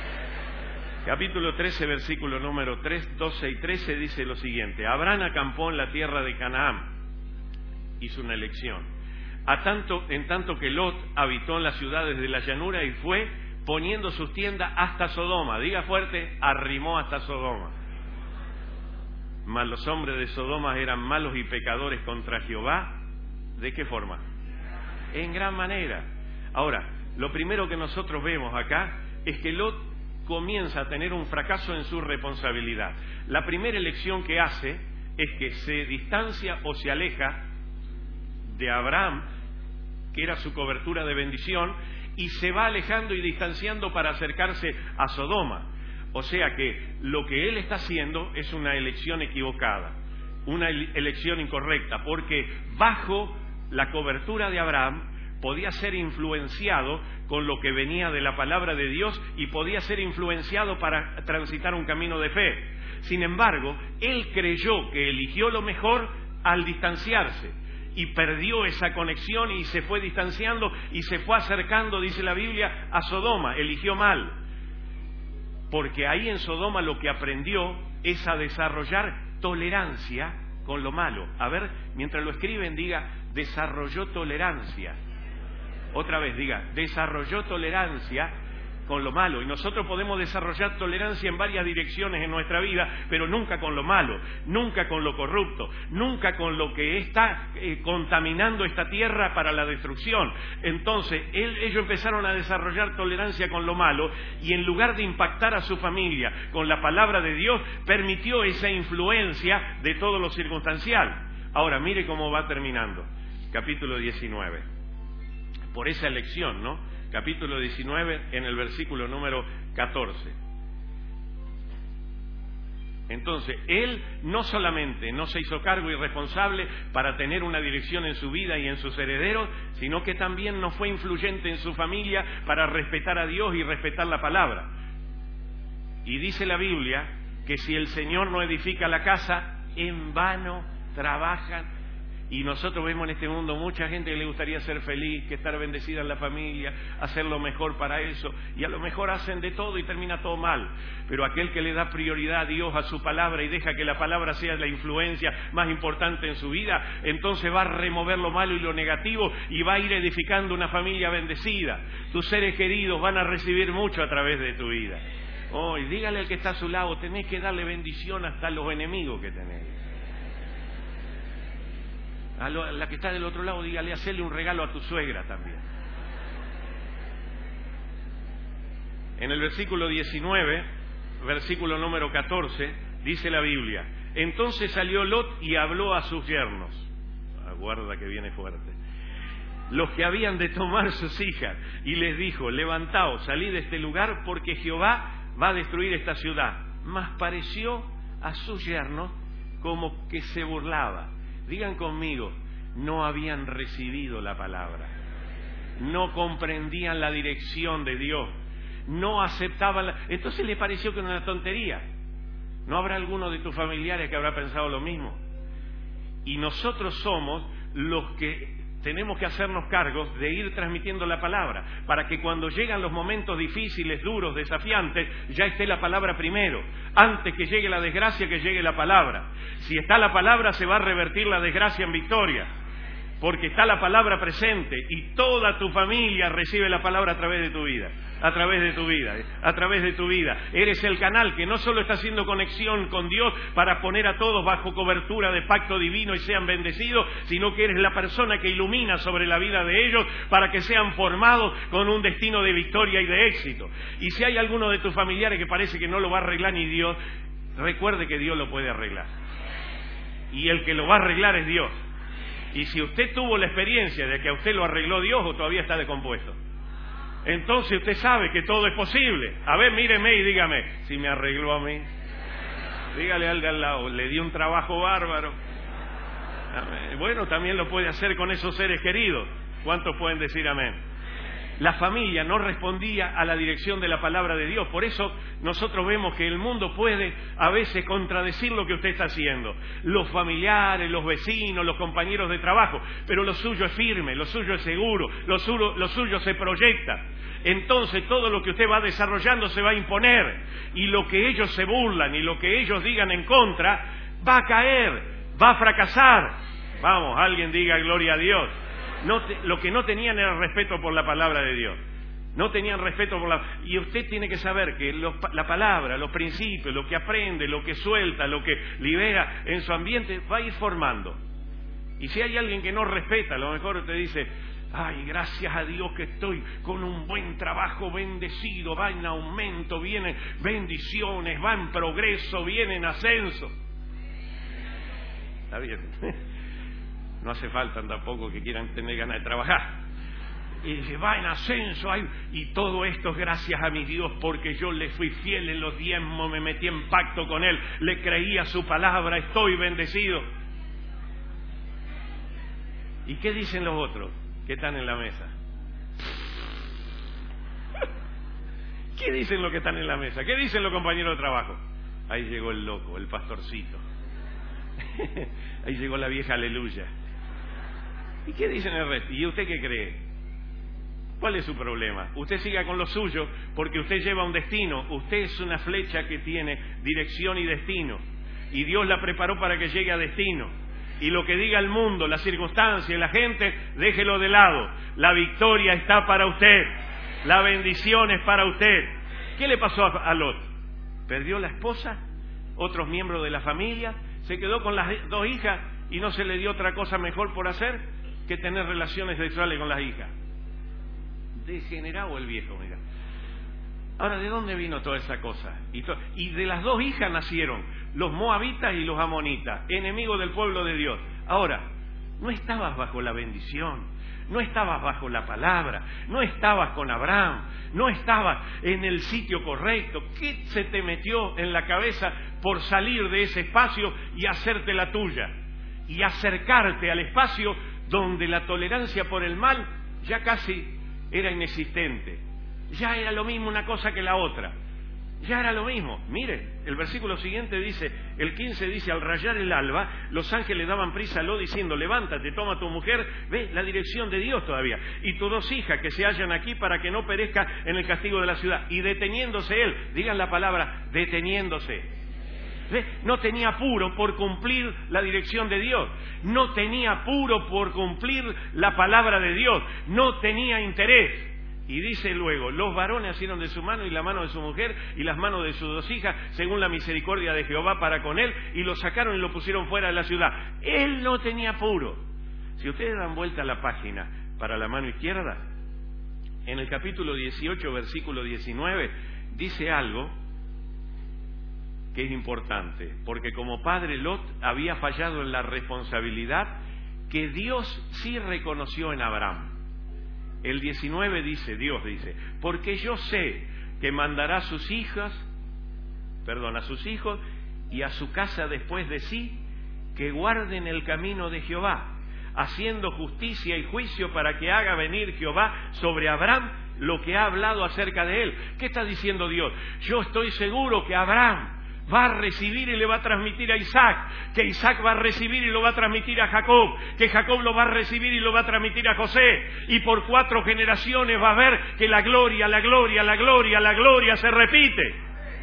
Capítulo 13, versículo número 3, 12 y 13 dice lo siguiente. Abraham acampó en la tierra de Canaán. Hizo una elección. En tanto que Lot habitó en las ciudades de la llanura y fue poniendo sus tiendas hasta Sodoma. Diga fuerte, arrimó hasta Sodoma. Mas los hombres de Sodoma eran malos y pecadores contra Jehová. ¿De qué forma? En gran manera. Ahora, lo primero que nosotros vemos acá es que Lot comienza a tener un fracaso en su responsabilidad. La primera elección que hace es que se distancia o se aleja de Abraham, que era su cobertura de bendición, y se va alejando y distanciando para acercarse a Sodoma. O sea que lo que él está haciendo es una elección equivocada, una elección incorrecta, porque bajo la cobertura de Abraham podía ser influenciado con lo que venía de la palabra de Dios y podía ser influenciado para transitar un camino de fe. Sin embargo, él creyó que eligió lo mejor al distanciarse y perdió esa conexión y se fue distanciando y se fue acercando, dice la Biblia, a Sodoma. Eligió mal, porque ahí en Sodoma lo que aprendió es a desarrollar tolerancia con lo malo. A ver, mientras lo escriben, diga, desarrolló tolerancia. Otra vez, diga, desarrolló tolerancia con lo malo. Y nosotros podemos desarrollar tolerancia en varias direcciones en nuestra vida, pero nunca con lo malo, nunca con lo corrupto, nunca con lo que está contaminando esta tierra para la destrucción. Entonces, ellos empezaron a desarrollar tolerancia con lo malo y en lugar de impactar a su familia con la palabra de Dios, permitió esa influencia de todo lo circunstancial. Ahora, mire cómo va terminando. Capítulo 19. Por esa elección, ¿no? Capítulo 19, en el versículo número 14. Entonces, él no solamente no se hizo cargo y responsable para tener una dirección en su vida y en sus herederos, sino que también no fue influyente en su familia para respetar a Dios y respetar la palabra. Y dice la Biblia que si el Señor no edifica la casa, en vano trabajan. Y nosotros vemos en este mundo mucha gente que le gustaría ser feliz, que estar bendecida en la familia, hacer lo mejor para eso, y a lo mejor hacen de todo y termina todo mal. Pero aquel que le da prioridad a Dios, a su palabra, y deja que la palabra sea la influencia más importante en su vida, entonces va a remover lo malo y lo negativo y va a ir edificando una familia bendecida. Tus seres queridos van a recibir mucho a través de tu vida. Oh, y dígale al que está a su lado, tenés que darle bendición hasta a los enemigos que tenés. A la que está del otro lado, dígale, hacerle un regalo a tu suegra también. En el versículo 19, versículo número 14, Dice la Biblia: entonces salió Lot y habló a sus yernos. Aguarda que viene fuerte. Los que habían de tomar sus hijas, y les dijo: levantaos, salid de este lugar, porque Jehová va a destruir esta ciudad. Mas pareció a sus yernos como que se burlaba. Digan conmigo: no habían recibido la palabra, no comprendían la dirección de Dios, no aceptaban Entonces le pareció que era una tontería. ¿No habrá alguno de tus familiares que habrá pensado lo mismo? Y nosotros somos los que tenemos que hacernos cargos de ir transmitiendo la palabra, para que cuando llegan los momentos difíciles, duros, desafiantes, ya esté la palabra primero, antes que llegue la desgracia, que llegue la palabra. Si está la palabra, se va a revertir la desgracia en victoria, porque está la palabra presente, y toda tu familia recibe la palabra a través de tu vida, a través de tu vida, a través de tu vida. Eres el canal que no solo está haciendo conexión con Dios para poner a todos bajo cobertura de pacto divino y sean bendecidos, sino que eres la persona que ilumina sobre la vida de ellos para que sean formados con un destino de victoria y de éxito. Y si hay alguno de tus familiares que parece que no lo va a arreglar ni Dios, recuerde que Dios lo puede arreglar. Y el que lo va a arreglar es Dios. Y si usted tuvo la experiencia de que a usted lo arregló Dios, o todavía está descompuesto, entonces usted sabe que todo es posible. A ver, míreme y dígame: si me arregló a mí. Dígale al de al lado: le dio un trabajo bárbaro. Bueno, también lo puede hacer con esos seres queridos. ¿Cuántos pueden decir amén? La familia no respondía a la dirección de la palabra de Dios. Por eso nosotros vemos que el mundo puede a veces contradecir lo que usted está haciendo. Los familiares, los vecinos, los compañeros de trabajo. Pero lo suyo es firme, lo suyo es seguro, lo suyo se proyecta. Entonces todo lo que usted va desarrollando se va a imponer. Y lo que ellos se burlan y lo que ellos digan en contra va a caer, va a fracasar. Vamos, alguien diga gloria a Dios. Lo que no tenían era respeto por la palabra de Dios. No tenían respeto por la... Y usted tiene que saber que la palabra, los principios, lo que aprende, lo que suelta, lo que libera en su ambiente, va a ir formando. Y si hay alguien que no respeta, a lo mejor usted dice: ay, gracias a Dios que estoy con un buen trabajo, bendecido, va en aumento, vienen bendiciones, va en progreso, viene en ascenso. Está bien. No hace falta tampoco que quieran tener ganas de trabajar. Y dice: va en ascenso, y todo esto es gracias a mi Dios, porque yo le fui fiel en los diezmos, me metí en pacto con Él, le creí a su palabra, estoy bendecido. ¿Y qué dicen los otros que están en la mesa? ¿Qué dicen los que están en la mesa? ¿Qué dicen los compañeros de trabajo? Ahí llegó el loco, el pastorcito. Ahí llegó la vieja aleluya. ¿Y qué dicen el resto? ¿Y usted qué cree? ¿Cuál es su problema? Usted siga con lo suyo, porque usted lleva un destino. Usted es una flecha que tiene dirección y destino. Y Dios la preparó para que llegue a destino. Y lo que diga el mundo, las circunstancias, la gente, déjelo de lado. La victoria está para usted. La bendición es para usted. ¿Qué le pasó a Lot? ¿Perdió la esposa? ¿Otros miembros de la familia? ¿Se quedó con las dos hijas y no se le dio otra cosa mejor por hacer que tener relaciones sexuales con las hijas? Degenerado el viejo, mira. Ahora, ¿de dónde vino toda esa cosa? Y de las dos hijas nacieron los moabitas y los amonitas, enemigos del pueblo de Dios. Ahora, no estabas bajo la bendición, no estabas bajo la palabra, no estabas con Abraham, no estabas en el sitio correcto. ¿Qué se te metió en la cabeza por salir de ese espacio y hacerte la tuya? Y acercarte al espacio donde la tolerancia por el mal ya casi era inexistente. Ya era lo mismo una cosa que la otra. Ya era lo mismo. Mire, el versículo siguiente dice, el 15 dice: al rayar el alba, los ángeles daban prisa a Lot diciendo: levántate, toma a tu mujer, ve la dirección de Dios todavía, y tus dos hijas que se hallan aquí, para que no perezca en el castigo de la ciudad. Y deteniéndose él, digan la palabra, deteniéndose. ¿Ve? No tenía apuro por cumplir la dirección de Dios, no tenía apuro por cumplir la palabra de Dios, no tenía interés. Y dice luego: los varones asieron de su mano y la mano de su mujer y las manos de sus dos hijas, según la misericordia de Jehová para con él, y lo sacaron y lo pusieron fuera de la ciudad. Él no tenía apuro. Si ustedes dan vuelta a la página para la mano izquierda, en el capítulo 18, versículo 19, dice algo que es importante, porque como padre Lot había fallado en la responsabilidad que Dios sí reconoció en Abraham. El 19 dice, Dios dice, porque yo sé que mandará a sus hijos y a su casa después de sí, que guarden el camino de Jehová, haciendo justicia y juicio para que haga venir Jehová sobre Abraham lo que ha hablado acerca de él. ¿Qué está diciendo Dios? Yo estoy seguro que Abraham va a recibir y le va a transmitir a Isaac, que Isaac va a recibir y lo va a transmitir a Jacob, que Jacob lo va a recibir y lo va a transmitir a José, y por 4 generaciones va a ver que la gloria se repite.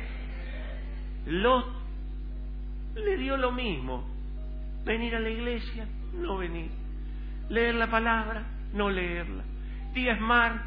Lot le dio lo mismo, venir a la iglesia, no venir, leer la palabra, no leerla, diezmar,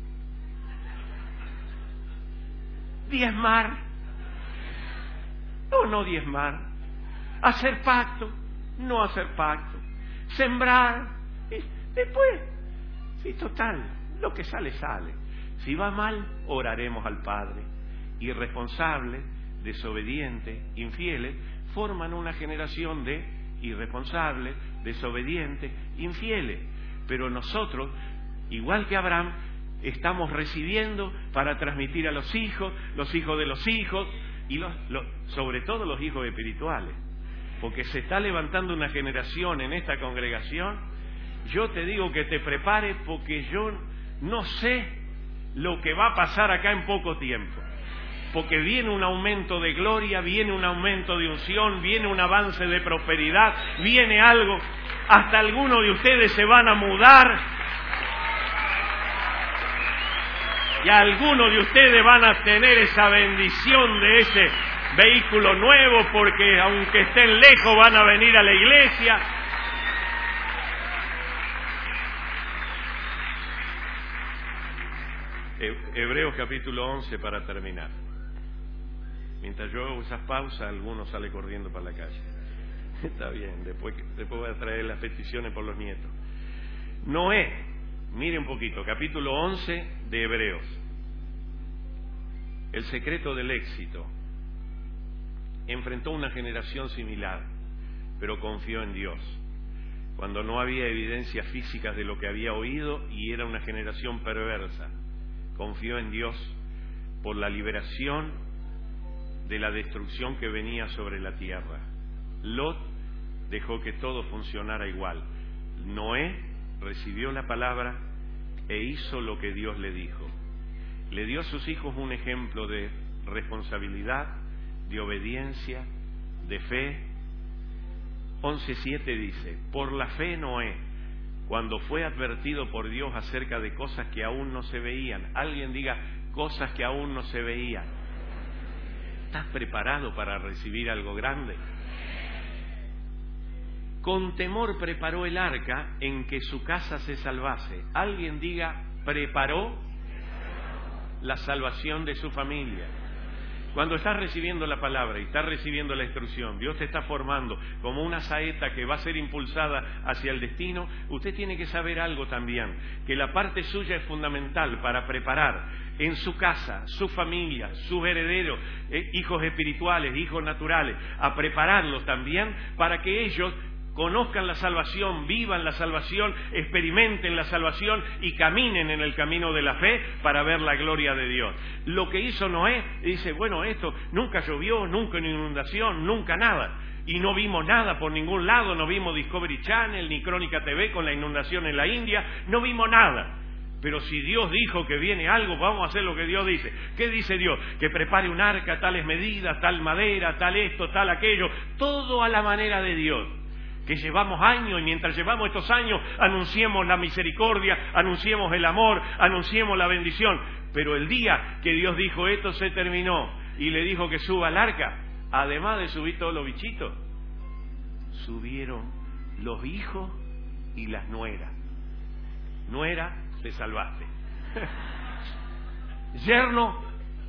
no diezmar, hacer pacto, no hacer pacto, sembrar, después, sí, total, lo que sale, sale. Si va mal, oraremos al Padre. Irresponsables, desobedientes, infieles, forman una generación de irresponsables, desobedientes, infieles. Pero nosotros, igual que Abraham, estamos recibiendo para transmitir a los hijos de los hijos, y sobre todo los hijos espirituales, porque se está levantando una generación en esta congregación. Yo te digo que te prepares, porque yo no sé lo que va a pasar acá en poco tiempo, porque viene un aumento de gloria, viene un aumento de unción, viene un avance de prosperidad, viene algo, hasta algunos de ustedes se van a mudar, y algunos de ustedes van a tener esa bendición de ese vehículo nuevo, porque aunque estén lejos van a venir a la iglesia. Hebreos capítulo 11 para terminar. Mientras yo hago esas pausas, algunos sale corriendo para la calle. Está bien, después voy a traer las peticiones por los nietos. Noé, mire un poquito, capítulo 11 de Hebreos. El secreto del éxito. Enfrentó una generación similar, pero confió en Dios, cuando no había evidencias físicas de lo que había oído y era una generación perversa. Confió en Dios por la liberación de la destrucción que venía sobre la tierra. Lot dejó que todo funcionara igual. Noé recibió la palabra e hizo lo que Dios le dijo. Le dio a sus hijos un ejemplo de responsabilidad, de obediencia, de fe. 11:7 dice, por la fe Noé, cuando fue advertido por Dios acerca de cosas que aún no se veían. Alguien diga, cosas que aún no se veían. ¿Estás preparado para recibir algo grande? Con temor preparó el arca en que su casa se salvase. Alguien diga, preparó la salvación de su familia. Cuando estás recibiendo la palabra y estás recibiendo la instrucción, Dios te está formando como una saeta que va a ser impulsada hacia el destino. Usted tiene que saber algo también, que la parte suya es fundamental para preparar en su casa, su familia, sus herederos, hijos espirituales, hijos naturales, a prepararlos también para que ellos conozcan la salvación, vivan la salvación, experimenten la salvación y caminen en el camino de la fe para ver la gloria de Dios. Lo que hizo Noé, dice, bueno, esto nunca llovió, nunca una inundación, nunca nada. Y no vimos nada por ningún lado, no vimos Discovery Channel ni Crónica TV con la inundación en la India, no vimos nada. Pero si Dios dijo que viene algo, vamos a hacer lo que Dios dice. ¿Qué dice Dios? Que prepare un arca, tales medidas, tal madera, tal esto, tal aquello, todo a la manera de Dios. Que llevamos años, y mientras llevamos estos años anunciemos la misericordia, anunciemos el amor, anunciemos la bendición. Pero el día que Dios dijo esto se terminó y le dijo que suba al arca, además de subir todos los bichitos, subieron los hijos y las nueras. Nuera, te salvaste. Yerno,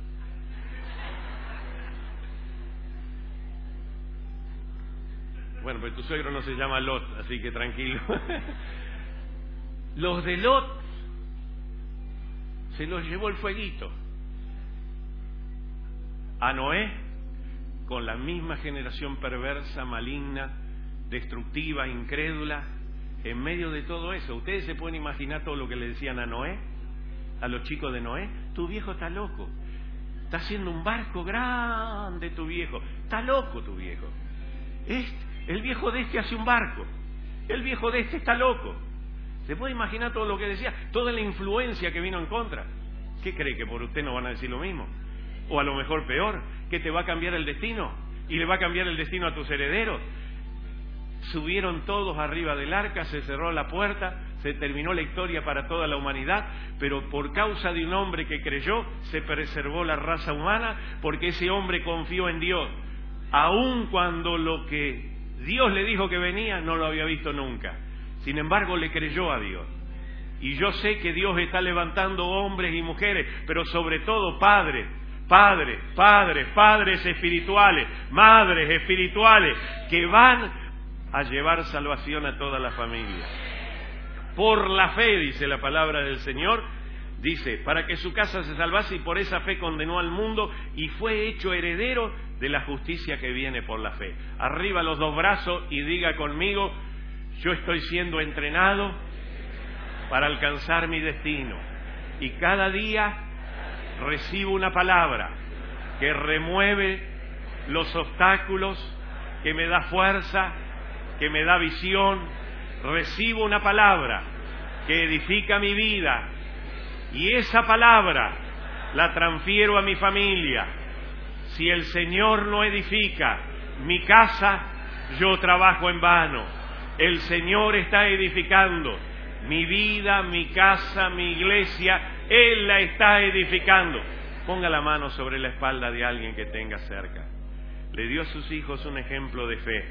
bueno, pues tu suegro no se llama Lot, así que tranquilo. Los de Lot se los llevó el fueguito. A Noé, con la misma generación perversa, maligna, destructiva, incrédula, en medio de todo eso. Ustedes se pueden imaginar todo lo que le decían a Noé, a los chicos de Noé. Tu viejo está loco, está haciendo un barco grande tu viejo, está loco tu viejo. El viejo de este hace un barco, el viejo de este está loco. ¿Se puede imaginar todo lo que decía? Toda la influencia que vino en contra. ¿Qué cree, que por usted no van a decir lo mismo? O a lo mejor peor, que te va a cambiar el destino y le va a cambiar el destino a tus herederos. Subieron todos arriba del arca, se cerró la puerta, se terminó la historia para toda la humanidad, pero por causa de un hombre que creyó, se preservó la raza humana, porque ese hombre confió en Dios, aun cuando lo que Dios le dijo que venía no lo había visto nunca. Sin embargo, le creyó a Dios. Y yo sé que Dios está levantando hombres y mujeres, pero sobre todo padres espirituales, madres espirituales, que van a llevar salvación a toda la familia. Por la fe, dice la palabra del Señor, dice, para que su casa se salvase, y por esa fe condenó al mundo y fue hecho heredero de la justicia que viene por la fe. Arriba los dos brazos y diga conmigo: yo estoy siendo entrenado para alcanzar mi destino, y cada día recibo una palabra que remueve los obstáculos, que me da fuerza, que me da visión. Recibo una palabra que edifica mi vida, y esa palabra la transfiero a mi familia. Si el Señor no edifica mi casa, yo trabajo en vano. El Señor está edificando mi vida, mi casa, mi iglesia. Él la está edificando. Ponga la mano sobre la espalda de alguien que tenga cerca. Le dio a sus hijos un ejemplo de fe.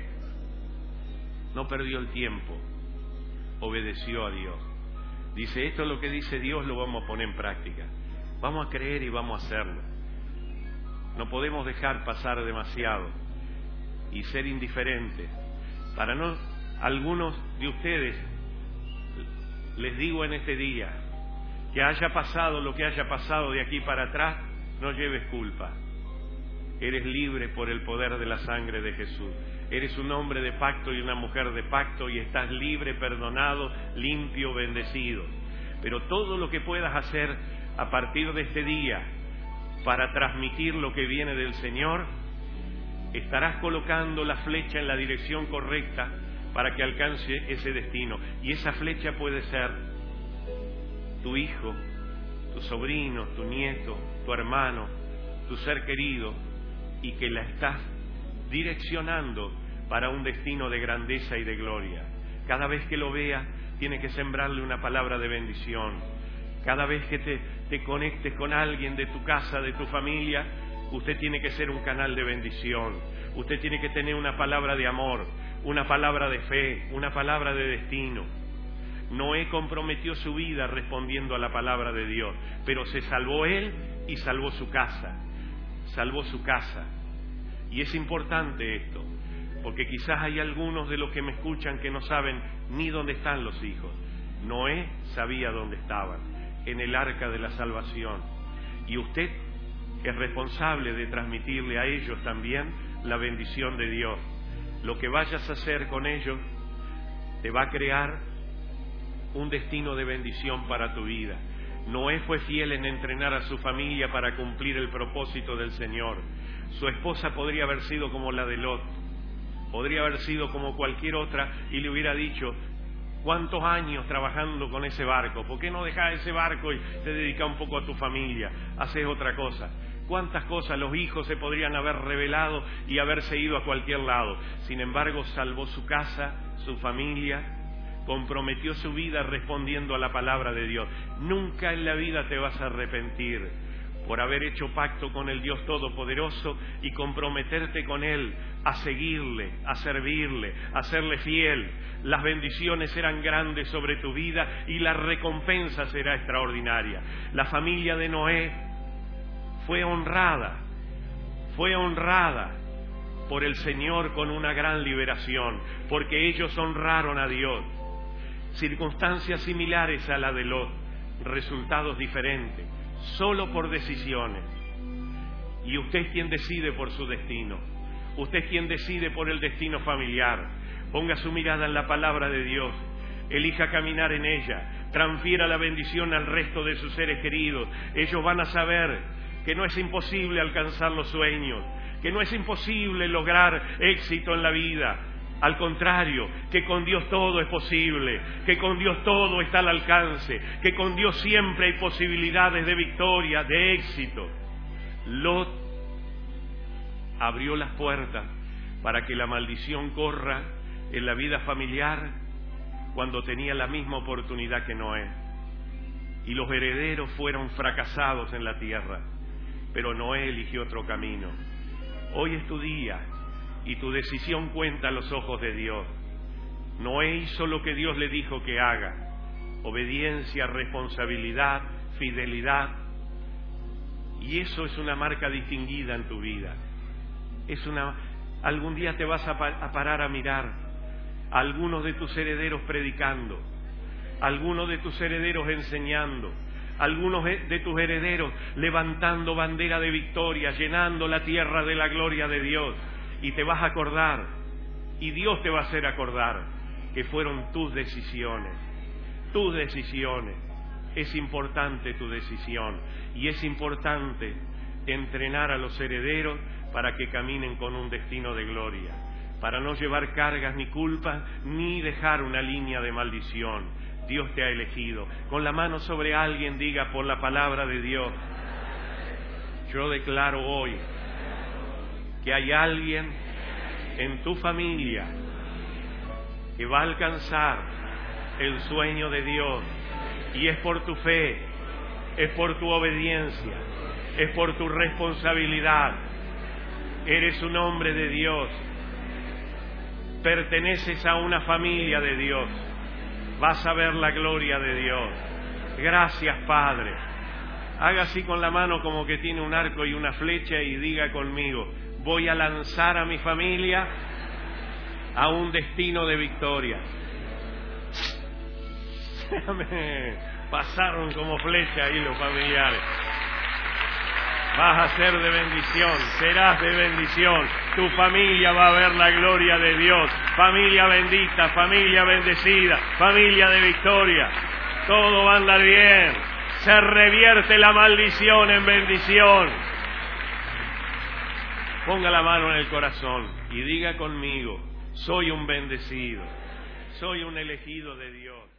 No perdió el tiempo, obedeció a Dios. Dice, esto es lo que dice Dios, lo vamos a poner en práctica. Vamos a creer y vamos a hacerlo. No podemos dejar pasar demasiado y ser indiferentes. Para no, algunos de ustedes, les digo en este día, que haya pasado lo que haya pasado de aquí para atrás, no lleves culpa. Eres libre por el poder de la sangre de Jesús. Eres un hombre de pacto y una mujer de pacto, y estás libre, perdonado, limpio, bendecido. Pero todo lo que puedas hacer a partir de este día para transmitir lo que viene del Señor, estarás colocando la flecha en la dirección correcta para que alcance ese destino. Y esa flecha puede ser tu hijo, tu sobrino, tu nieto, tu hermano, tu ser querido, y que la estás direccionando para un destino de grandeza y de gloria. Cada vez que lo vea, tiene que sembrarle una palabra de bendición. Cada vez que te conectes con alguien de tu casa, de tu familia, usted tiene que ser un canal de bendición. Usted tiene que tener una palabra de amor, una palabra de fe, una palabra de destino. Noé comprometió su vida respondiendo a la palabra de Dios, pero se salvó él y salvó su casa. Salvó su casa. Y es importante esto, porque quizás hay algunos de los que me escuchan que no saben ni dónde están los hijos. Noé sabía dónde estaban, en el arca de la salvación. Y usted es responsable de transmitirle a ellos también la bendición de Dios. Lo que vayas a hacer con ellos te va a crear un destino de bendición para tu vida. Noé fue fiel en entrenar a su familia para cumplir el propósito del Señor. Su esposa podría haber sido como la de Lot, podría haber sido como cualquier otra, y le hubiera dicho, ¿cuántos años trabajando con ese barco? ¿Por qué no dejas ese barco y te dedicas un poco a tu familia? Haces otra cosa. ¿Cuántas cosas los hijos se podrían haber revelado y haberse ido a cualquier lado? Sin embargo, salvó su casa, su familia, comprometió su vida respondiendo a la palabra de Dios. Nunca en la vida te vas a arrepentir por haber hecho pacto con el Dios Todopoderoso y comprometerte con Él a seguirle, a servirle, a serle fiel. Las bendiciones serán grandes sobre tu vida y la recompensa será extraordinaria. La familia de Noé fue honrada por el Señor con una gran liberación, porque ellos honraron a Dios. Circunstancias similares a la de Lot, resultados diferentes, solo por decisiones. Y usted es quien decide por su destino. Usted es quien decide por el destino familiar. Ponga su mirada en la palabra de Dios. Elija caminar en ella. Transfiera la bendición al resto de sus seres queridos. Ellos van a saber que no es imposible alcanzar los sueños, que no es imposible lograr éxito en la vida. Al contrario, que con Dios todo es posible, que con Dios todo está al alcance, que con Dios siempre hay posibilidades de victoria, de éxito. Lot abrió las puertas para que la maldición corra en la vida familiar cuando tenía la misma oportunidad que Noé. Y los herederos fueron fracasados en la tierra, pero Noé eligió otro camino. Hoy es tu día y tu decisión cuenta a los ojos de Dios. Noé hizo lo que Dios le dijo que haga. Obediencia, responsabilidad, fidelidad. Y eso es una marca distinguida en tu vida. Algún día te vas a parar a mirar a algunos de tus herederos predicando, a algunos de tus herederos enseñando, a algunos de tus herederos levantando bandera de victoria, llenando la tierra de la gloria de Dios. Y te vas a acordar, y Dios te va a hacer acordar, que fueron tus decisiones. Tus decisiones. Es importante tu decisión, y es importante entrenar a los herederos para que caminen con un destino de gloria, para no llevar cargas ni culpas, ni dejar una línea de maldición. Dios te ha elegido. Con la mano sobre alguien diga: por la palabra de Dios, yo declaro hoy que hay alguien en tu familia que va a alcanzar el sueño de Dios, y es por tu fe, es por tu obediencia, es por tu responsabilidad. Eres un hombre de Dios, perteneces a una familia de Dios, vas a ver la gloria de Dios. Gracias, Padre. Haga así con la mano como que tiene un arco y una flecha y diga conmigo: voy a lanzar a mi familia a un destino de victoria. Pasaron como flecha ahí los familiares. Vas a ser de bendición, serás de bendición. Tu familia va a ver la gloria de Dios. Familia bendita, familia bendecida, familia de victoria. Todo va a andar bien. Se revierte la maldición en bendición. Ponga la mano en el corazón y diga conmigo: soy un bendecido, soy un elegido de Dios.